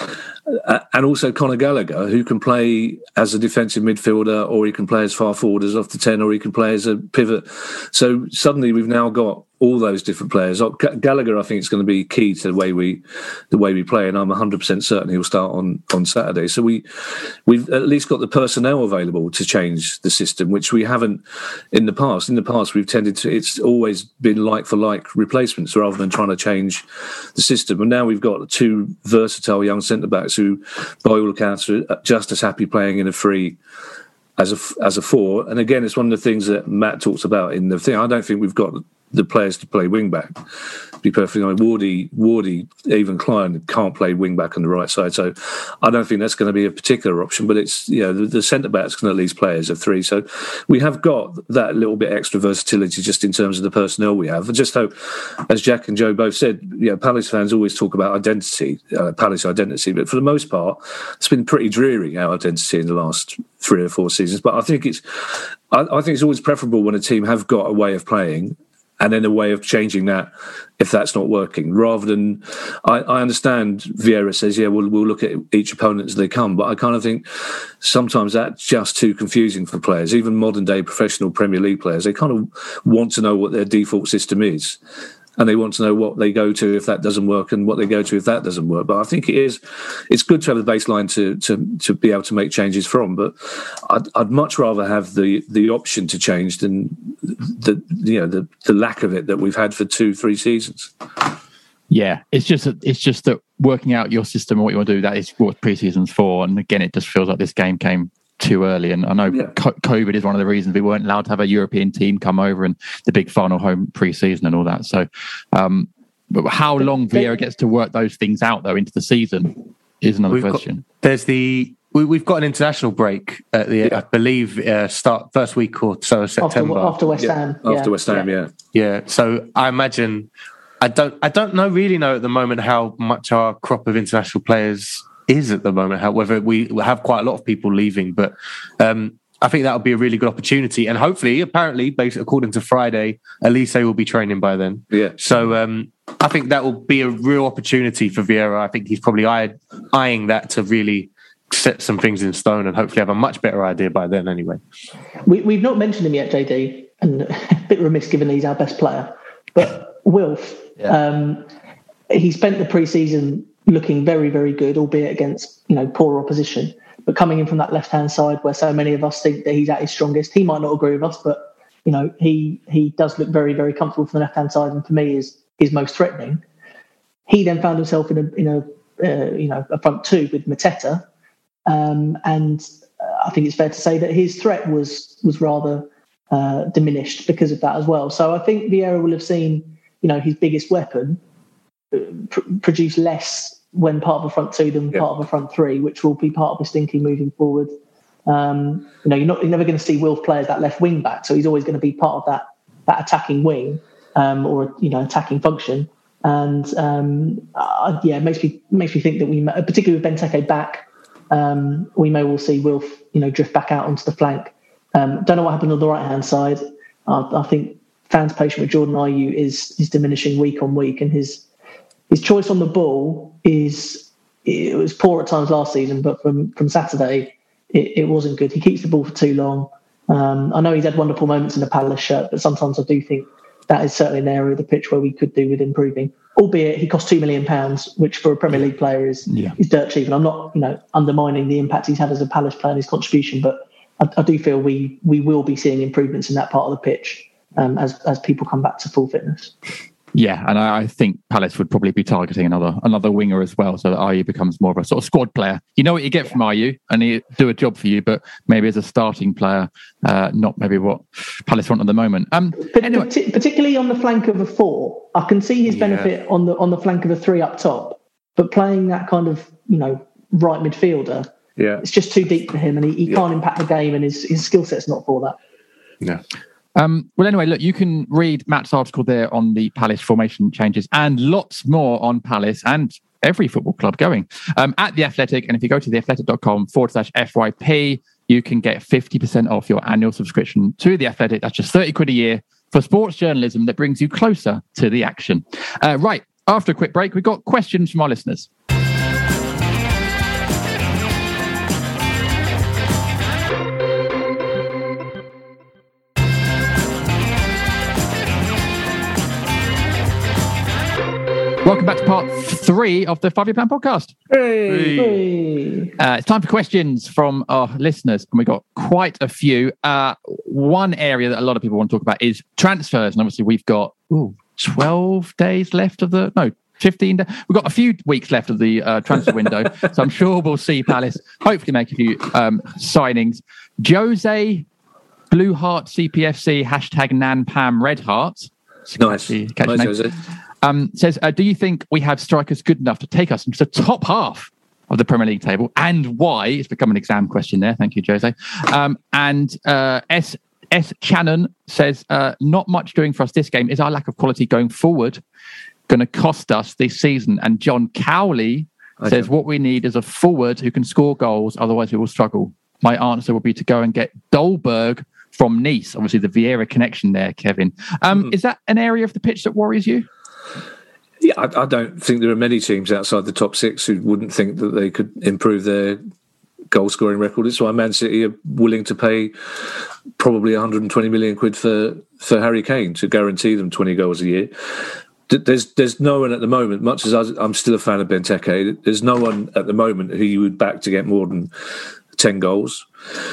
Uh, and also Conor Gallagher, who can play as a defensive midfielder, or he can play as far forward as off the ten, or he can play as a pivot. So suddenly we've now got all those different players. Gallagher, I think, is going to be key to the way we the way we play, and I'm one hundred percent certain he'll start on, on Saturday. So we, we've at least got the personnel available to change the system, which we haven't in the past. In the past, we've tended to, it's always been like-for-like replacements rather than trying to change the system. And now we've got two versatile young centre-backs who, by all accounts, are just as happy playing in a free as a, as a four. And again, it's one of the things that Matt talks about in the thing. I don't think we've got the players to play wing back. To be perfectly honest, Wardy, Wardy, even Klein can't play wing back on the right side. So I don't think that's going to be a particular option. But it's, you know, the, the centre backs can at least play as a three. So we have got that little bit extra versatility just in terms of the personnel we have. I just hope, as Jack and Joe both said, you know, Palace fans always talk about identity, uh, Palace identity. But for the most part, it's been pretty dreary, our identity in the last three or four seasons. But I think it's, I, I think it's always preferable when a team have got a way of playing and then a way of changing that if that's not working, rather than, I, I understand Vieira says, yeah, we'll, we'll look at each opponent as they come, but I kind of think sometimes that's just too confusing for players. Even modern day professional Premier League players, they kind of want to know what their default system is. And they want to know what they go to if that doesn't work and what they go to if that doesn't work. But I think it is, it's good to have the baseline to to, to be able to make changes from. But I'd, I'd much rather have the, the option to change than the you know the, the lack of it that we've had for two, three seasons. Yeah, it's just it's just that working out your system and what you want to do, that is what pre-season's for. And again, it just feels like this game came too early. And I know yeah. COVID is one of the reasons we weren't allowed to have a European team come over and the big final home pre-season and all that. So um, but how long Vieira gets to work those things out, though, into the season is another we've question. Got, there's the... We, we've got an international break at the, yeah. I believe, uh, start first week or so of September. After, after West yeah. Ham. After yeah. West Ham, yeah. Yeah, so I imagine... I don't I don't know really know at the moment how much our crop of international players is at the moment, however we have quite a lot of people leaving, but um, I think that would be a really good opportunity, and hopefully, apparently, based according to Friday, Elise will be training by then. Yeah. So um, I think that will be a real opportunity for Vieira. I think he's probably eye, eyeing that to really set some things in stone and hopefully have a much better idea by then anyway. We, we've not mentioned him yet, J D, and a bit remiss given he's our best player, but Wilf, yeah. um, he spent the pre-season looking very, very good, albeit against, you know, poor opposition. But coming in from that left-hand side where so many of us think that he's at his strongest, he might not agree with us, but, you know, he he does look very, very comfortable from the left-hand side, and for me is is most threatening. He then found himself in a, in a uh, you know, a front two with Mateta, um, and uh, I think it's fair to say that his threat was was rather uh, diminished because of that as well. So I think Vieira will have seen, you know, his biggest weapon pr- produce less when part of a front two than yeah. part of a front three, which will be part of his thinking moving forward. Um, you know, you're not you're never going to see Wilf play as that left wing back, so he's always going to be part of that that attacking wing um, or you know attacking function. And um, uh, yeah, it makes me makes me think that we, particularly with Benteke back, um, we may well see Wilf, you know, drift back out onto the flank. Um, don't know what happened on the right hand side. Uh, I think fans' patience with Jordan Ayew is is diminishing week on week, and his his choice on the ball is it was poor at times last season, but from from Saturday it, it wasn't good. He keeps the ball for too long. Um, I know he's had wonderful moments in the Palace shirt, but sometimes I do think that is certainly an area of the pitch where we could do with improving. Albeit he cost two million pounds, which for a Premier League player is yeah. is dirt cheap. And I'm not, you know, undermining the impact he's had as a Palace player and his contribution, but I, I do feel we we will be seeing improvements in that part of the pitch um, as as people come back to full fitness. Yeah, and I, I think Palace would probably be targeting another another winger as well, so that Ayew becomes more of a sort of squad player. You know what you get yeah. from Ayew, and he do a job for you, but maybe as a starting player, uh, not maybe what Palace want at the moment. Um, but anyway. Particularly on the flank of a four, I can see his benefit yeah. on the on the flank of a three up top, but playing that kind of, you know, right midfielder. Yeah, it's just too deep for him, and he, he yeah. can't impact the game, and his, his skill set's not for that. Yeah. Um, well, anyway, look, you can read Matt's article there on the Palace formation changes and lots more on Palace and every football club going um, at The Athletic. And if you go to theathletic.com forward slash FYP, you can get fifty percent off your annual subscription to The Athletic. That's just thirty quid a year for sports journalism that brings you closer to the action. Uh, right, after a quick break, we've got questions from our listeners. Welcome back to part three of the Five Year Plan podcast. Hey. Hey. Uh, it's time for questions from our listeners, and we've got quite a few. Uh, one area that a lot of people want to talk about is transfers, and obviously we've got ooh, twelve days left of the no. fifteen days. We've got a few weeks left of the uh, transfer window, so I'm sure we'll see Palace hopefully make a few um, signings. Jose, Blue Heart C P F C, hashtag NanPam Red Heart. Nice. Nice, Jose. Um, says, uh, do you think we have strikers good enough to take us into the top half of the Premier League table, and why? It's become an exam question there. Thank you, Jose. Um, and uh, S. S. Channon says, uh, not much doing for us this game. Is our lack of quality going forward going to cost us this season? And John Cowley okay. says, what we need is a forward who can score goals, otherwise we will struggle. My answer would be to go and get Dolberg from Nice. Obviously, the Vieira connection there, Kevin. Um, mm-hmm. Is that an area of the pitch that worries you? Yeah, I, I don't think there are many teams outside the top six who wouldn't think that they could improve their goal scoring record. It's why Man City are willing to pay probably one hundred twenty million quid for, for Harry Kane to guarantee them twenty goals a year. There's there's no one at the moment, much as I'm still a fan of Benteke, there's no one at the moment who you would back to get more than ten goals.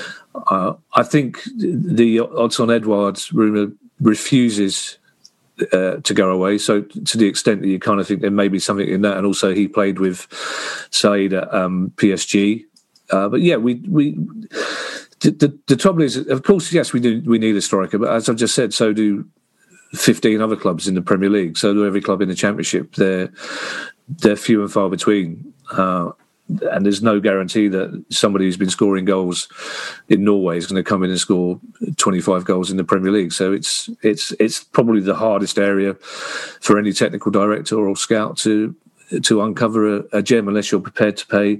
Uh, I think the Odsonne Edouard rumour refuses Uh, to go away. So to the extent that you kind of think there may be something in that, and also he played with Said at um, P S G. Uh, but yeah, we we the, the, the trouble is, of course, yes, we do we need a striker, but as I've just said, so do fifteen other clubs in the Premier League. So do every club in the Championship. They're they're few and far between. Uh, And there's no guarantee that somebody who's been scoring goals in Norway is going to come in and score twenty-five goals in the Premier League. So it's it's it's probably the hardest area for any technical director or scout to to uncover a, a gem, unless you're prepared to pay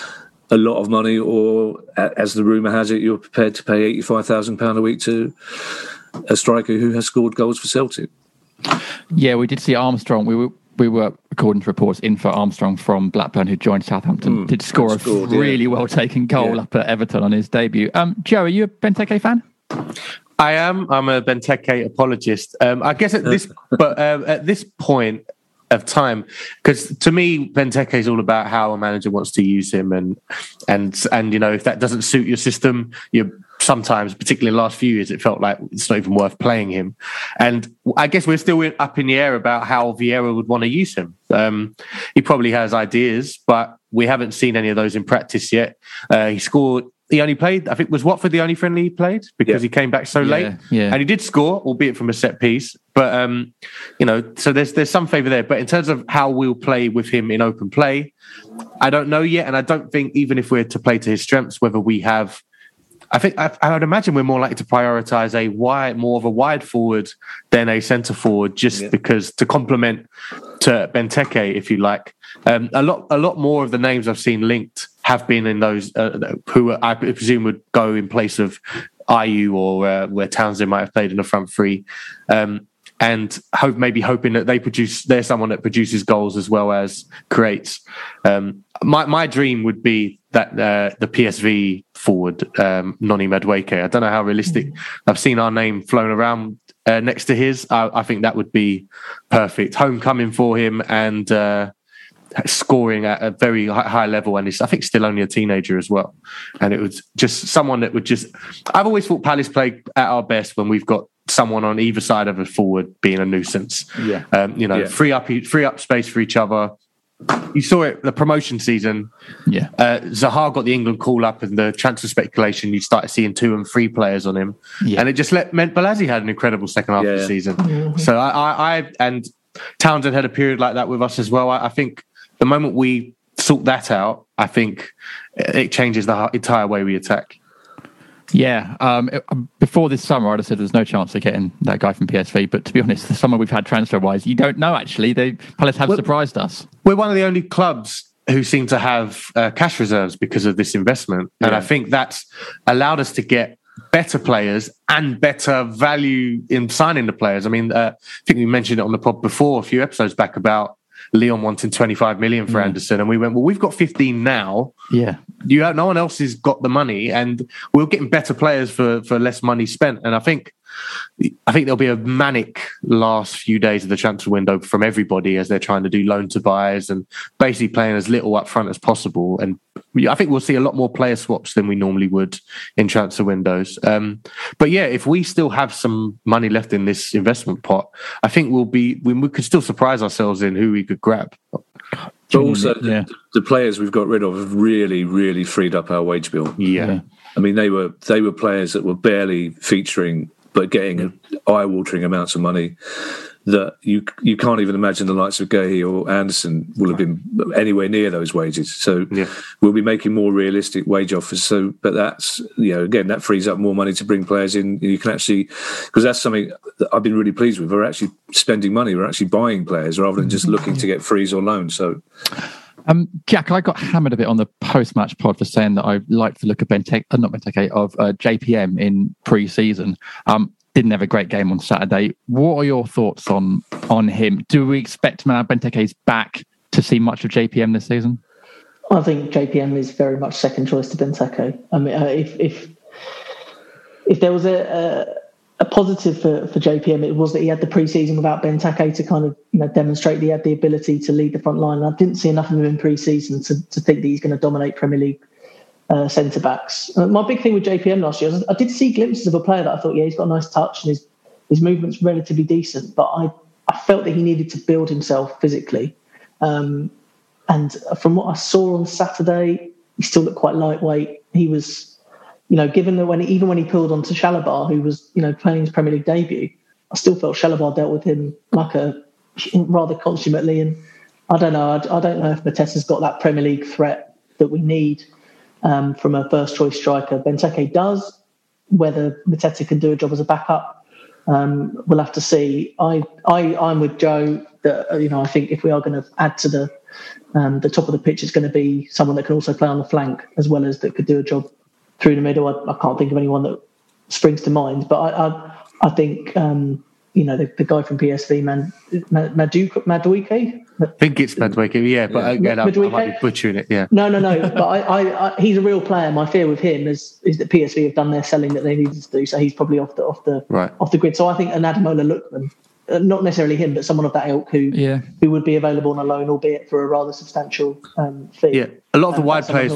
a lot of money, or as the rumour has it, you're prepared to pay eighty-five thousand pounds a week to a striker who has scored goals for Celtic. Yeah, we did see Armstrong. We were. We were, according to reports, in for Armstrong from Blackburn, who joined Southampton. Mm, did score a scored, really yeah. well-taken goal yeah. up at Everton on his debut. Um, Joe, are you a Benteke fan? I am. I'm a Benteke apologist. Um, I guess at this, but um, at this point of time, because to me, Benteke is all about how a manager wants to use him, and and and you know, if that doesn't suit your system, you sometimes, particularly in the last few years, it felt like it's not even worth playing him. And I guess we're still up in the air about how Vieira would want to use him. Um, he probably has ideas, but we haven't seen any of those in practice yet. Uh, he scored. He only played, I think, was Watford the only friendly he played because yeah. he came back so yeah, late. Yeah. And he did score, albeit from a set piece. But, um, you know, so there's there's some favour there. But in terms of how we'll play with him in open play, I don't know yet. And I don't think, even if we're to play to his strengths, whether we have... I think I, I would imagine we're more likely to prioritise a wide, more of a wide forward than a centre forward, just yeah. because to complement to Benteke, if you like. Um, a lot, a lot more of the names I've seen linked have been in those uh, who I presume would go in place of Ayew or uh, where Townsend might have played in the front three, um, and hope maybe hoping that they produce. They're someone that produces goals as well as creates. Um, my my dream would be that uh, the P S V forward, um, Noni Madueke. I don't know how realistic. Mm-hmm. I've seen our name flown around uh, next to his. I, I think that would be perfect. Homecoming for him, and uh, scoring at a very high level. And he's, I think, still only a teenager as well. And it was just someone that would just... I've always thought Palace play at our best when we've got someone on either side of a forward being a nuisance. Yeah. Um, you know, yeah. free up free up space for each other. You saw it the promotion season. Yeah, uh, Zaha got the England call up, and the transfer speculation. You started seeing two and three players on him, yeah. and it just let, meant Bolasie had an incredible second half yeah. of the season. Mm-hmm. So I, I, I and Townsend had a period like that with us as well. I, I think the moment we sort that out, I think it changes the entire way we attack. Yeah, um, it, before this summer, I'd have said there's no chance of getting that guy from P S V. But to be honest, the summer we've had transfer-wise, you don't know, actually. They Palace have well, surprised us. We're one of the only clubs who seem to have uh, cash reserves because of this investment. And yeah. I think that's allowed us to get better players and better value in signing the players. I mean, uh, I think we mentioned it on the pod before, a few episodes back, about Leon wanting twenty-five million for yeah. Anderson, and we went, well, we've got fifteen now. Yeah, you have, no one else has got the money, and we're getting better players for for less money spent. And I think, I think there'll be a manic last few days of the transfer window from everybody as they're trying to do loan to buys and basically playing as little up front as possible. And I think we'll see a lot more player swaps than we normally would in transfer windows. Um, but yeah, if we still have some money left in this investment pot, I think we'll be we, we could still surprise ourselves in who we could grab. But also, yeah. the, the players we've got rid of have really, really freed up our wage bill. Yeah, yeah. I mean, they were they were players that were barely featuring, but getting eye-watering amounts of money that you you can't even imagine the likes of Gahey or Anderson will have been anywhere near those wages. So yeah. we'll be making more realistic wage offers. So, but that's, you know, again, that frees up more money to bring players in. You can actually, because that's something that I've been really pleased with. We're actually spending money. We're actually buying players rather than just looking to get frees or loans. So. Um, Jack, I got hammered a bit on the post-match pod for saying that I liked the look of Benteke, uh, not Benteke, of uh, J P M in pre-season. Um, didn't have a great game on Saturday. What are your thoughts on on him? Do we expect now Benteke's back to see much of J P M this season? I think J P M is very much second choice to Benteke. I mean, uh, if if if there was a, a a positive for, for J P M, it was that he had the pre-season without Benteke to kind of, you know, demonstrate that he had the ability to lead the front line. And I didn't see enough of him in pre-season to, to think that he's going to dominate Premier League uh, centre-backs. Uh, my big thing with J P M last year, I did see glimpses of a player that I thought, yeah, he's got a nice touch and his, his movement's relatively decent, but I, I felt that he needed to build himself physically. Um, and from what I saw on Saturday, he still looked quite lightweight. He was... You know, given that when he, even when he pulled onto Chalobah, who was, you know, playing his Premier League debut, I still felt Chalobah dealt with him like a rather consummately. And I don't know, I, I don't know if Mateta's got that Premier League threat that we need um, from a first choice striker. Benteke does. Whether Mateta can do a job as a backup, um, we'll have to see. I, I, I'm with Joe that, you know, I think if we are going to add to the um, the top of the pitch, it's going to be someone that can also play on the flank as well as that could do a job through the middle. I, I can't think of anyone that springs to mind, but I I, I think um, you know the, the guy from P S V, Man, Madueke, Madueke. I think it's Madueke, yeah, but yeah. again, I, I might be butchering it. Yeah, no, no, no. but I, I, I, he's a real player. My fear with him is is that P S V have done their selling that they needed to do, so he's probably off the off the right. off the grid. So I think an Ademola Lookman, uh, not necessarily him, but someone of that ilk who yeah. who would be available on a loan, albeit for a rather substantial um, fee. Yeah, a lot of the um, wide players.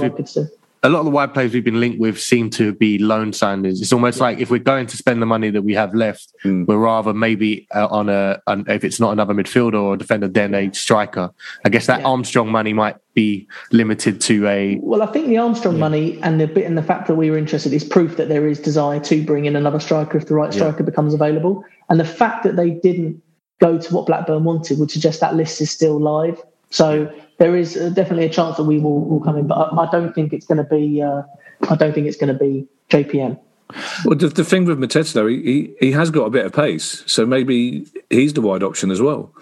A lot of the wide players we've been linked with seem to be loan signings. It's almost yeah. like if we're going to spend the money that we have left, mm. we're rather maybe uh, on a, on, if it's not another midfielder or a defender, then a striker. I guess that yeah. Armstrong money might be limited to a... Well, I think the Armstrong yeah. money and the bit and the fact that we were interested is proof that there is desire to bring in another striker if the right striker yeah. becomes available. And the fact that they didn't go to what Blackburn wanted would suggest that list is still live. So there is definitely a chance that we will, will come in, but I, I don't think it's going to be. Uh, I don't think it's going to be J P M. Well, the, the thing with Mateta, though, he, he has got a bit of pace, so maybe he's the wide option as well.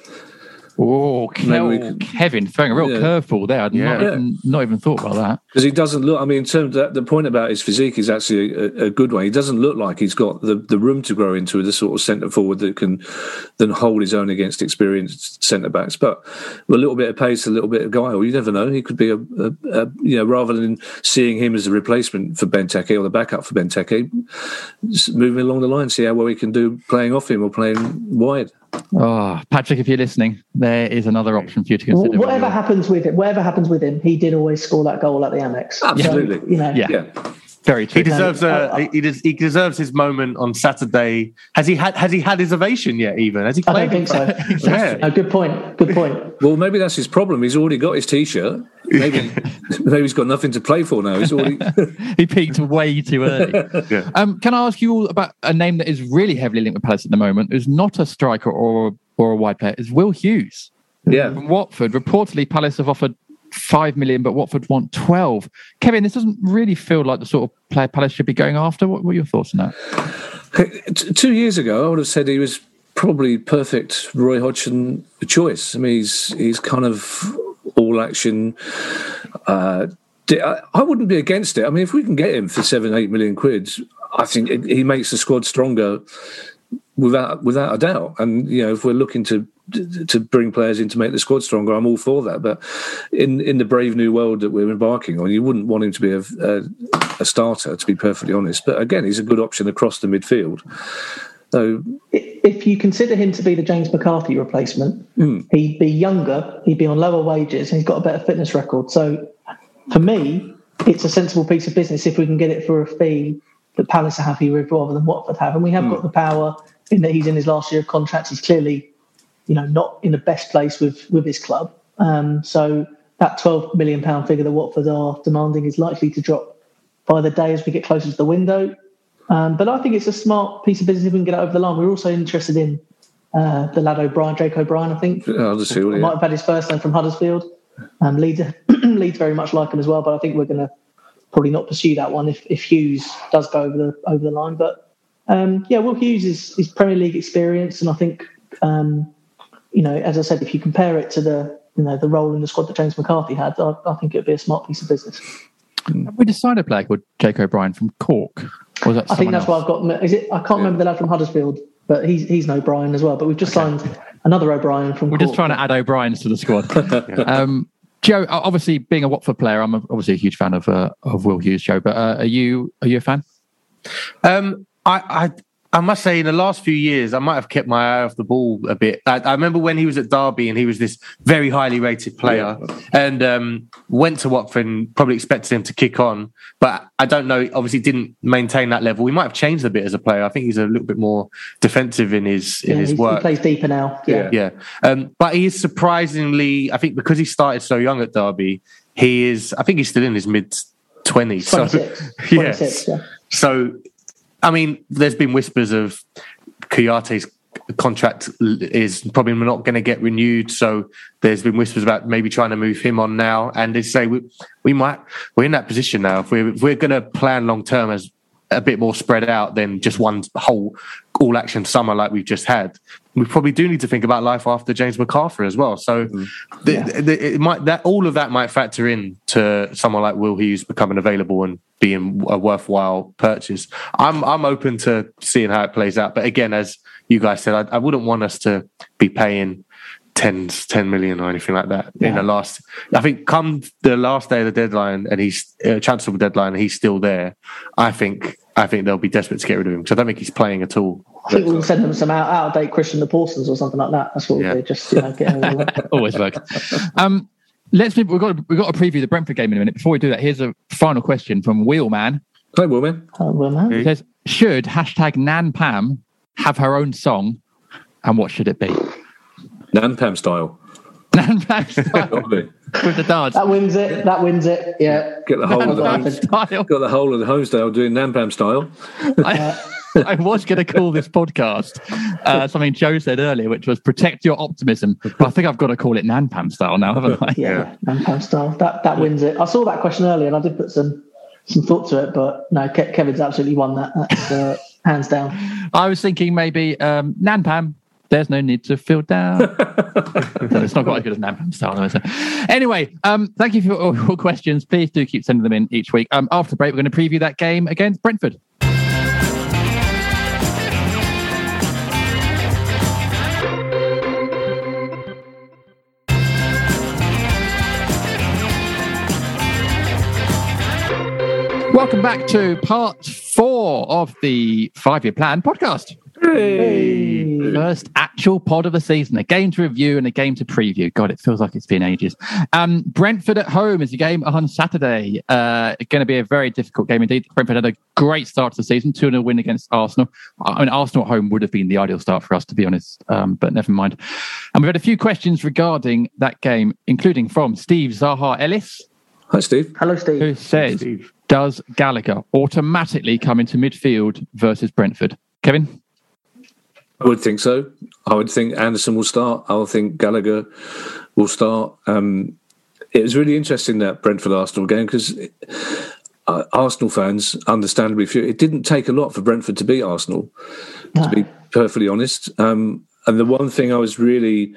Oh, Kel- Kevin throwing a real yeah. curveball there. I'd yeah. not, even, not even thought about that. Because he doesn't look, I mean, in terms of that, the point about his physique is actually a, a good one. He doesn't look like he's got the, the room to grow into the sort of centre forward that can then hold his own against experienced centre backs. But with a little bit of pace, a little bit of guile, you never know. He could be a, a, a you know, rather than seeing him as a replacement for Benteke or the backup for Benteke, just moving along the line, see how well he can do playing off him or playing wide. Oh, Patrick, if you're listening, there is another option for you to consider. Whatever happens with it, whatever happens with him, he did always score that goal at the Amex. Absolutely, so, you know, yeah. yeah. Very true. He deserves a he, does, he deserves his moment on Saturday. Has he had has he had his ovation yet? Even has he played? I don't think so. Exactly. No, good point. Good point. Well, maybe that's his problem. He's already got his T-shirt. Maybe maybe he's got nothing to play for now. He's already he peaked way too early. yeah. Um, can I ask you all about a name that is really heavily linked with Palace at the moment? Who's not a striker or or a wide player? Is Will Hughes? Yeah, from Watford. Reportedly, Palace have offered five million, but Watford want twelve. Kevin, this doesn't really feel like the sort of player Palace should be going after. What were your thoughts on that? Two years ago, I would have said he was probably perfect Roy Hodgson choice. I mean, he's he's kind of all action. Uh, I wouldn't be against it. I mean, if we can get him for seven, eight million quid, I think it, he makes the squad stronger without without a doubt. And you know, if we're looking to to bring players in to make the squad stronger, I'm all for that. But in in the brave new world that we're embarking on, you wouldn't want him to be a, a, a starter, to be perfectly honest. But again, he's a good option across the midfield. So, if you consider him to be the James McCarthy replacement, mm. he'd be younger, he'd be on lower wages, and he's got a better fitness record. So, for me, it's a sensible piece of business if we can get it for a fee that Palace are happy with rather than Watford have. And we have mm. got the power in that he's in his last year of contract. He's clearly, you know, not in the best place with, with his club. Um, so that twelve million pounds figure that Watford are demanding is likely to drop by the day as we get closer to the window. Um, but I think it's a smart piece of business if we can get it over the line. We're also interested in uh, the lad O'Brien, Jake O'Brien, I think. Yeah, Huddersfield, yeah. Might have had his first name from Huddersfield. Um, Leeds, Leeds very much like him as well, but I think we're going to probably not pursue that one if, if Hughes does go over the over the line. But um, yeah, Will Hughes is, is Premier League experience, and I think um, you know, as I said, if you compare it to the you know the role in the squad that James McCarthy had, I, I think it'd be a smart piece of business. Have we decided a player called Jake O'Brien from Cork? Or was that I think that's else? why I've got. Is it? I can't yeah. remember the lad from Huddersfield, but he's he's an O'Brien as well. But we've just okay. signed another O'Brien from. We're Cork. just trying to add O'Briens to the squad. yeah. um, Joe, obviously being a Watford player, I'm obviously a huge fan of uh, of Will Hughes, Joe. But uh, are you are you a fan? Um, I, I I must say, in the last few years, I might have kept my eye off the ball a bit. I, I remember when he was at Derby and he was this very highly rated player, yeah. and um, went to Watford and probably expected him to kick on. But I don't know. Obviously, didn't maintain that level. He might have changed a bit as a player. I think he's a little bit more defensive in his in yeah, his work. He plays deeper now. Yeah, yeah. Um, but he is surprisingly, I think, because he started so young at Derby, he is. I think he's still in his mid twenties. So yes. Yeah. So. I mean, there's been whispers of Kouyate's contract is probably not going to get renewed. So there's been whispers about maybe trying to move him on now. And they say we, we might, we're in that position now. If we're, if we're going to plan long term as a bit more spread out than just one whole all action summer like we've just had, we probably do need to think about life after James McArthur as well. So mm-hmm. the, yeah. the, it might that all of that might factor in to someone like Will Hughes becoming available and being a worthwhile purchase. I'm I'm open to seeing how it plays out. But again, as you guys said, I, I wouldn't want us to be paying tens, ten million or anything like that yeah. in the last. I think come the last day of the deadline and he's uh, transferable deadline, and he's still there. I think I think they'll be desperate to get rid of him because I don't think he's playing at all. I think we'll send them some out, out of date Christian Napoleons or something like that. That's what we'll yeah. do. Just you know, get always work. Um, let's we've got to, we've got to preview the Brentford game in a minute. Before we do that, here's a final question from Wheelman. Hi, Wheelman. Hi, Wheelman. He says, should hashtag Nan Pam have her own song, and what should it be? Nan Pam style. Nan Pam style. With the dance. That wins it. That wins it. Yeah. Get the whole of the home, style. Got the whole of the Homesdale doing Nan Pam style. I, I was going to call this podcast uh, something Joe said earlier, which was protect your optimism. But I think I've got to call it Nan Pam style now, haven't I? Yeah, yeah. Nan Pam style. That that wins it. I saw that question earlier and I did put some some thought to it, but no, Ke- Kevin's absolutely won that. That's uh, hands down. I was thinking maybe um, Nan Pam. There's no need to feel down. So it's not quite as good as Nan Pam style. So. Anyway, um, thank you for all your questions. Please do keep sending them in each week. Um, after the break, we're going to preview that game against Brentford. Welcome back to part four of the Five-Year Plan podcast. Hey. First actual pod of the season, a game to review and a game to preview. God, it feels like it's been ages. Um, Brentford at home is a game on Saturday. Uh, it's going to be a very difficult game indeed. Brentford had a great start to the season, two nil win against Arsenal. I mean, Arsenal at home would have been the ideal start for us, to be honest, um, but never mind. And we've had a few questions regarding that game, including from Steve Zaha Ellis. Hi, Steve. Hello, Steve. Who says, Hi, Steve. Does Gallagher automatically come into midfield versus Brentford? Kevin? I would think so. I would think Anderson will start. I would think Gallagher will start. Um, it was really interesting, that Brentford Arsenal game, because uh, Arsenal fans, understandably, it didn't take a lot for Brentford to beat Arsenal, no. to be perfectly honest. Um, and the one thing I was really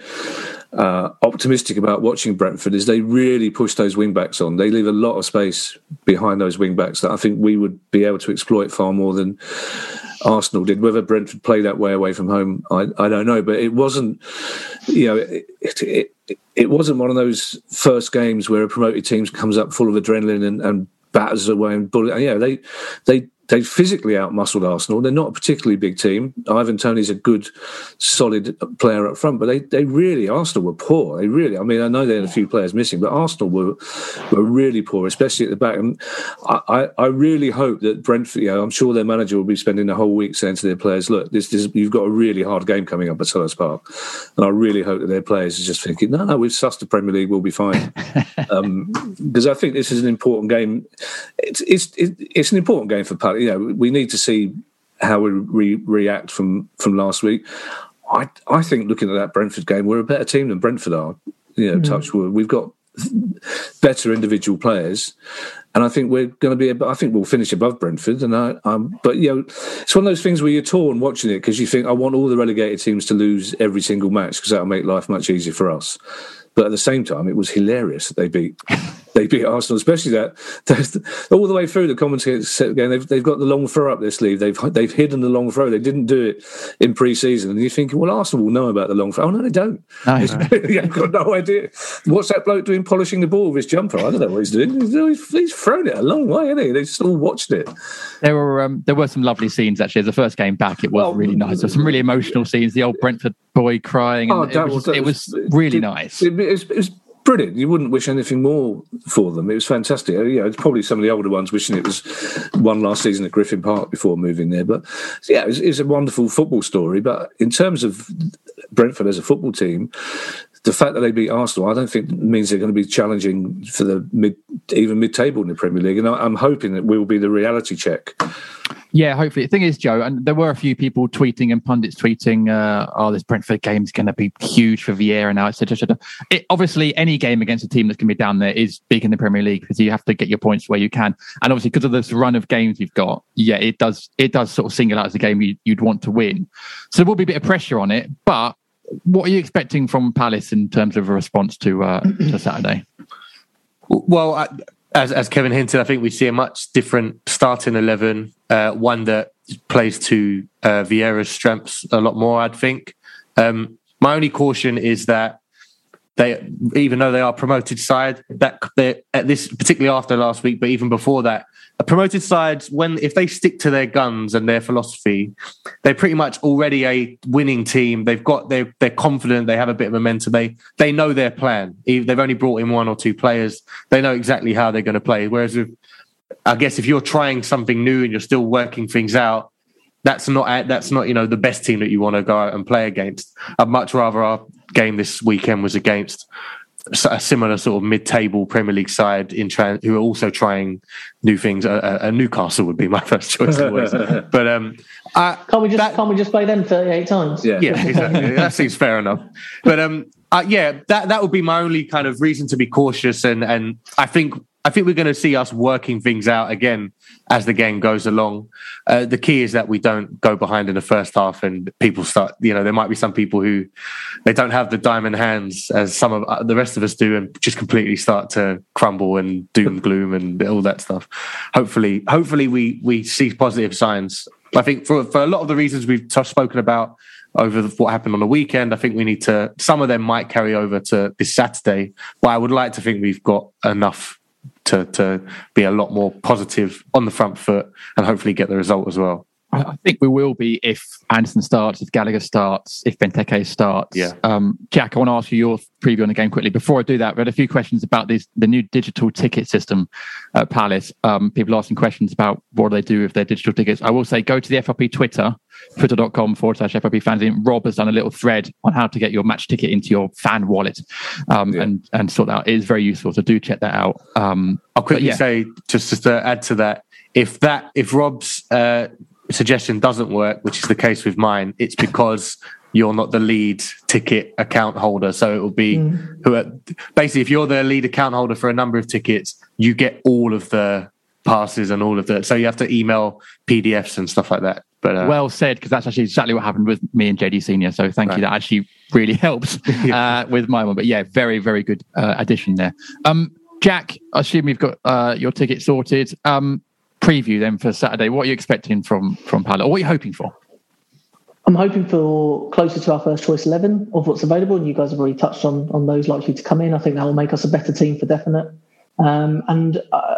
uh, optimistic about watching Brentford is they really push those wing backs on. They leave a lot of space behind those wing backs that I think we would be able to exploit far more than Arsenal did. Whether Brentford play that way away from home, I, I don't know. But it wasn't, you know, it, it, it, it wasn't one of those first games where a promoted team comes up full of adrenaline and, and batters away and bullet. Yeah, they they. They physically outmuscled Arsenal. They're not a particularly big team. Ivan Toney's a good, solid player up front, but they, they really, Arsenal were poor. They really, I mean, I know they had a few players missing, but Arsenal were were really poor, especially at the back. And I, I, I really hope that Brentford, you know, I'm sure their manager will be spending the whole week saying to their players, look, this, this you've got a really hard game coming up at Selhurst Park. And I really hope that their players are just thinking, no, no, we've sussed the Premier League, we'll be fine. um, because I think this is an important game. It's, it's, it's an important game for Palace. You know, we need to see how we re- react from, from last week. I I think looking at that Brentford game, we're a better team than Brentford are. You know, mm. touch wood. We've got better individual players, and I think we're going to be. I think we'll finish above Brentford. And I, um, but you know, it's one of those things where you're torn watching it because you think I want all the relegated teams to lose every single match because that'll make life much easier for us. But at the same time, it was hilarious that they beat they beat Arsenal, especially that, that all the way through the commentators said again they've they've got the long throw up their sleeve. They've they've hidden the long throw. They didn't do it in pre-season, and you're thinking, well, Arsenal will know about the long throw. Oh no, they don't. No, no. You've got no idea. What's that bloke doing polishing the ball with his jumper? I don't know what he's doing. He's, he's thrown it a long way, hasn't he? They just all watched it. There were um, there were some lovely scenes actually. As the first game back, it was well, really nice. There were some really emotional scenes. The old Brentford boy crying. And oh, it, was, was, it was really it, nice. It, it, was, it was brilliant. You wouldn't wish anything more for them. It was fantastic. You know, it's probably some of the older ones wishing it was one last season at Griffin Park before moving there. But yeah, it was, it was a wonderful football story. But in terms of Brentford as a football team, the fact that they beat Arsenal, I don't think means they're going to be challenging for the mid, even mid-table in the Premier League. And I'm hoping that we will be the reality check. Yeah, hopefully. The thing is, Joe, and there were a few people tweeting and pundits tweeting, uh, oh, this Brentford game is going to be huge for Vieira now, et cetera, et cetera. It, obviously, any game against a team that's going to be down there is big in the Premier League because you have to get your points where you can. And obviously, because of this run of games you've got, yeah, it does it does sort of single out as a game you, you'd want to win. So there will be a bit of pressure on it. But what are you expecting from Palace in terms of a response to, uh, to Saturday? Well, I, As, as Kevin hinted, I think we see a much different starting eleven, uh, one that plays to uh, Vieira's strengths a lot more, I'd think. Um, my only caution is that they, even though they are promoted side, that they at this particularly after last week, but even before that, a promoted side, when if they stick to their guns and their philosophy, they're pretty much already a winning team. They've got they're they're confident. They have a bit of momentum. They they know their plan. They've only brought in one or two players. They know exactly how they're going to play. Whereas, if, I guess if you're trying something new and you're still working things out, that's not that's not you know the best team that you want to go out and play against. I'd much rather our game this weekend was against a similar sort of mid-table Premier League side in trans- who are also trying new things. Uh, uh, Newcastle would be my first choice always. But um, I, can't we just that, can't we just play them thirty-eight times? Yeah, yeah, exactly. That seems fair enough. But um, uh, yeah, that that would be my only kind of reason to be cautious. And and I think I think we're going to see us working things out again as the game goes along. Uh, the key is that we don't go behind in the first half and people start, you know, there might be some people who they don't have the diamond hands as some of uh, the rest of us do and just completely start to crumble and doom gloom and all that stuff. Hopefully, hopefully we we see positive signs. I think for, for a lot of the reasons we've t- spoken about over the, what happened on the weekend, I think we need to, some of them might carry over to this Saturday, but I would like to think we've got enough to to be a lot more positive on the front foot and hopefully get the result as well. I think we will be if Anderson starts, if Gallagher starts, if Benteke starts. Yeah. Um, Jack, I want to ask you your preview on the game quickly. Before I do that, we had a few questions about this, the new digital ticket system at Palace. Um, people asking questions about what do they do with their digital tickets. I will say go to the F R P Twitter, twitter.com forward slash F R P fans. Rob has done a little thread on how to get your match ticket into your fan wallet um, yeah. and, and sort that out. It is very useful, so do check that out. Um, I'll quickly yeah. say, just, just to add to that, if that if Rob's... Uh, suggestion doesn't work, which is the case with mine, it's because you're not the lead ticket account holder. So it will be Mm. who are, basically, if you're the lead account holder for a number of tickets, you get all of the passes and all of the. So you have to email P D Fs and stuff like that. But uh, well said, because that's actually exactly what happened with me and J D Senior. So thank Right. you. That actually really helps Yeah. uh, with my one. But yeah, very, very good uh, addition there. Um, Jack, I assume you've got uh, your ticket sorted. Um, preview then for Saturday. What are you expecting from from Palace? Or what are you hoping for? I'm hoping for closer to our first choice eleven of what's available, and you guys have already touched on on those likely to come in. I think that will make us a better team for definite. Um, and uh,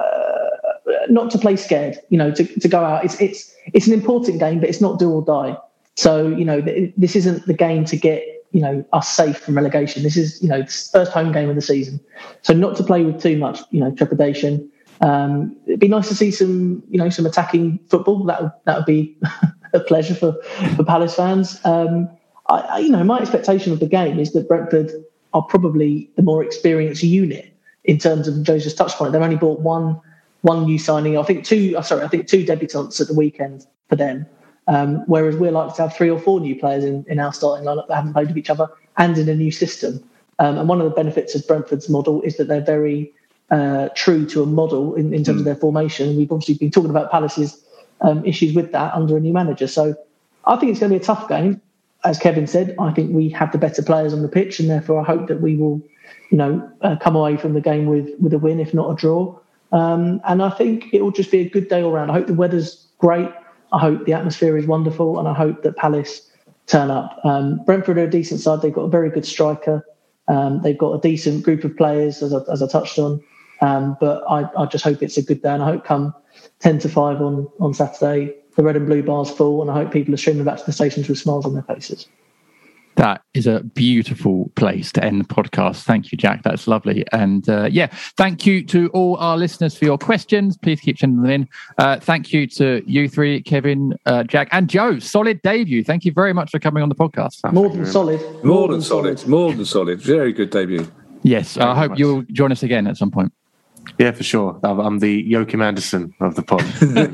not to play scared, you know, to, to go out. It's it's it's an important game, but it's not do or die. So you know, th- this isn't the game to get you know us safe from relegation. This is you know the first home game of the season, so not to play with too much you know trepidation. Um, it'd be nice to see some you know some attacking football. That would that would be a pleasure for, for Palace fans. Um, I, I, you know, my expectation of the game is that Brentford are probably the more experienced unit in terms of Joe's just touched on it. They've only bought one one new signing. I think two. Oh, sorry, I think two debutants at the weekend for them. Um, whereas we're likely to have three or four new players in, in our starting lineup that haven't played with each other and in a new system. Um, and one of the benefits of Brentford's model is that they're very uh, true to a model in, in terms mm. of their formation. We've obviously been talking about Palace's um, issues with that under a new manager. So I think it's going to be a tough game. As Kevin said, I think we have the better players on the pitch, and therefore I hope that we will, you know, uh, come away from the game with, with a win, if not a draw. Um, and I think it will just be a good day all round. I hope the weather's great. I hope the atmosphere is wonderful, and I hope that Palace turn up. Um, Brentford are a decent side. They've got a very good striker. Um, they've got a decent group of players, as I, as I touched on. Um, but I, I just hope it's a good day, and I hope come ten to five on, on Saturday, the red and blue bar's full, and I hope people are streaming back to the stations with smiles on their faces. That is a beautiful place to end the podcast. Thank you, Jack. That's lovely. And uh, yeah, thank you to all our listeners for your questions. Please keep sending them in. Uh, thank you to you three, Kevin, uh, Jack, and Joe. Solid debut. Thank you very much for coming on the podcast. More than solid. More, More than, than solid. solid. More than solid. Very good debut. Yes, I hope much. You'll join us again at some point. Yeah, for sure. I'm the Joachim Anderson of the pod.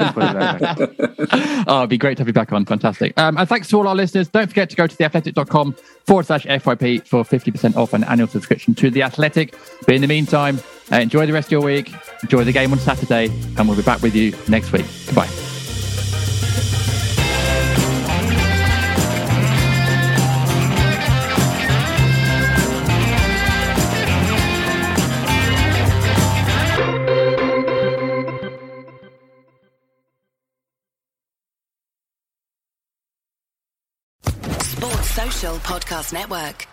Oh, it'd be great to have you back on. Fantastic. Um, and thanks to all our listeners. Don't forget to go to theathletic.com forward slash FYP for fifty percent off an annual subscription to The Athletic. But in the meantime, uh, enjoy the rest of your week. Enjoy the game on Saturday. And we'll be back with you next week. Goodbye. Podcast Network.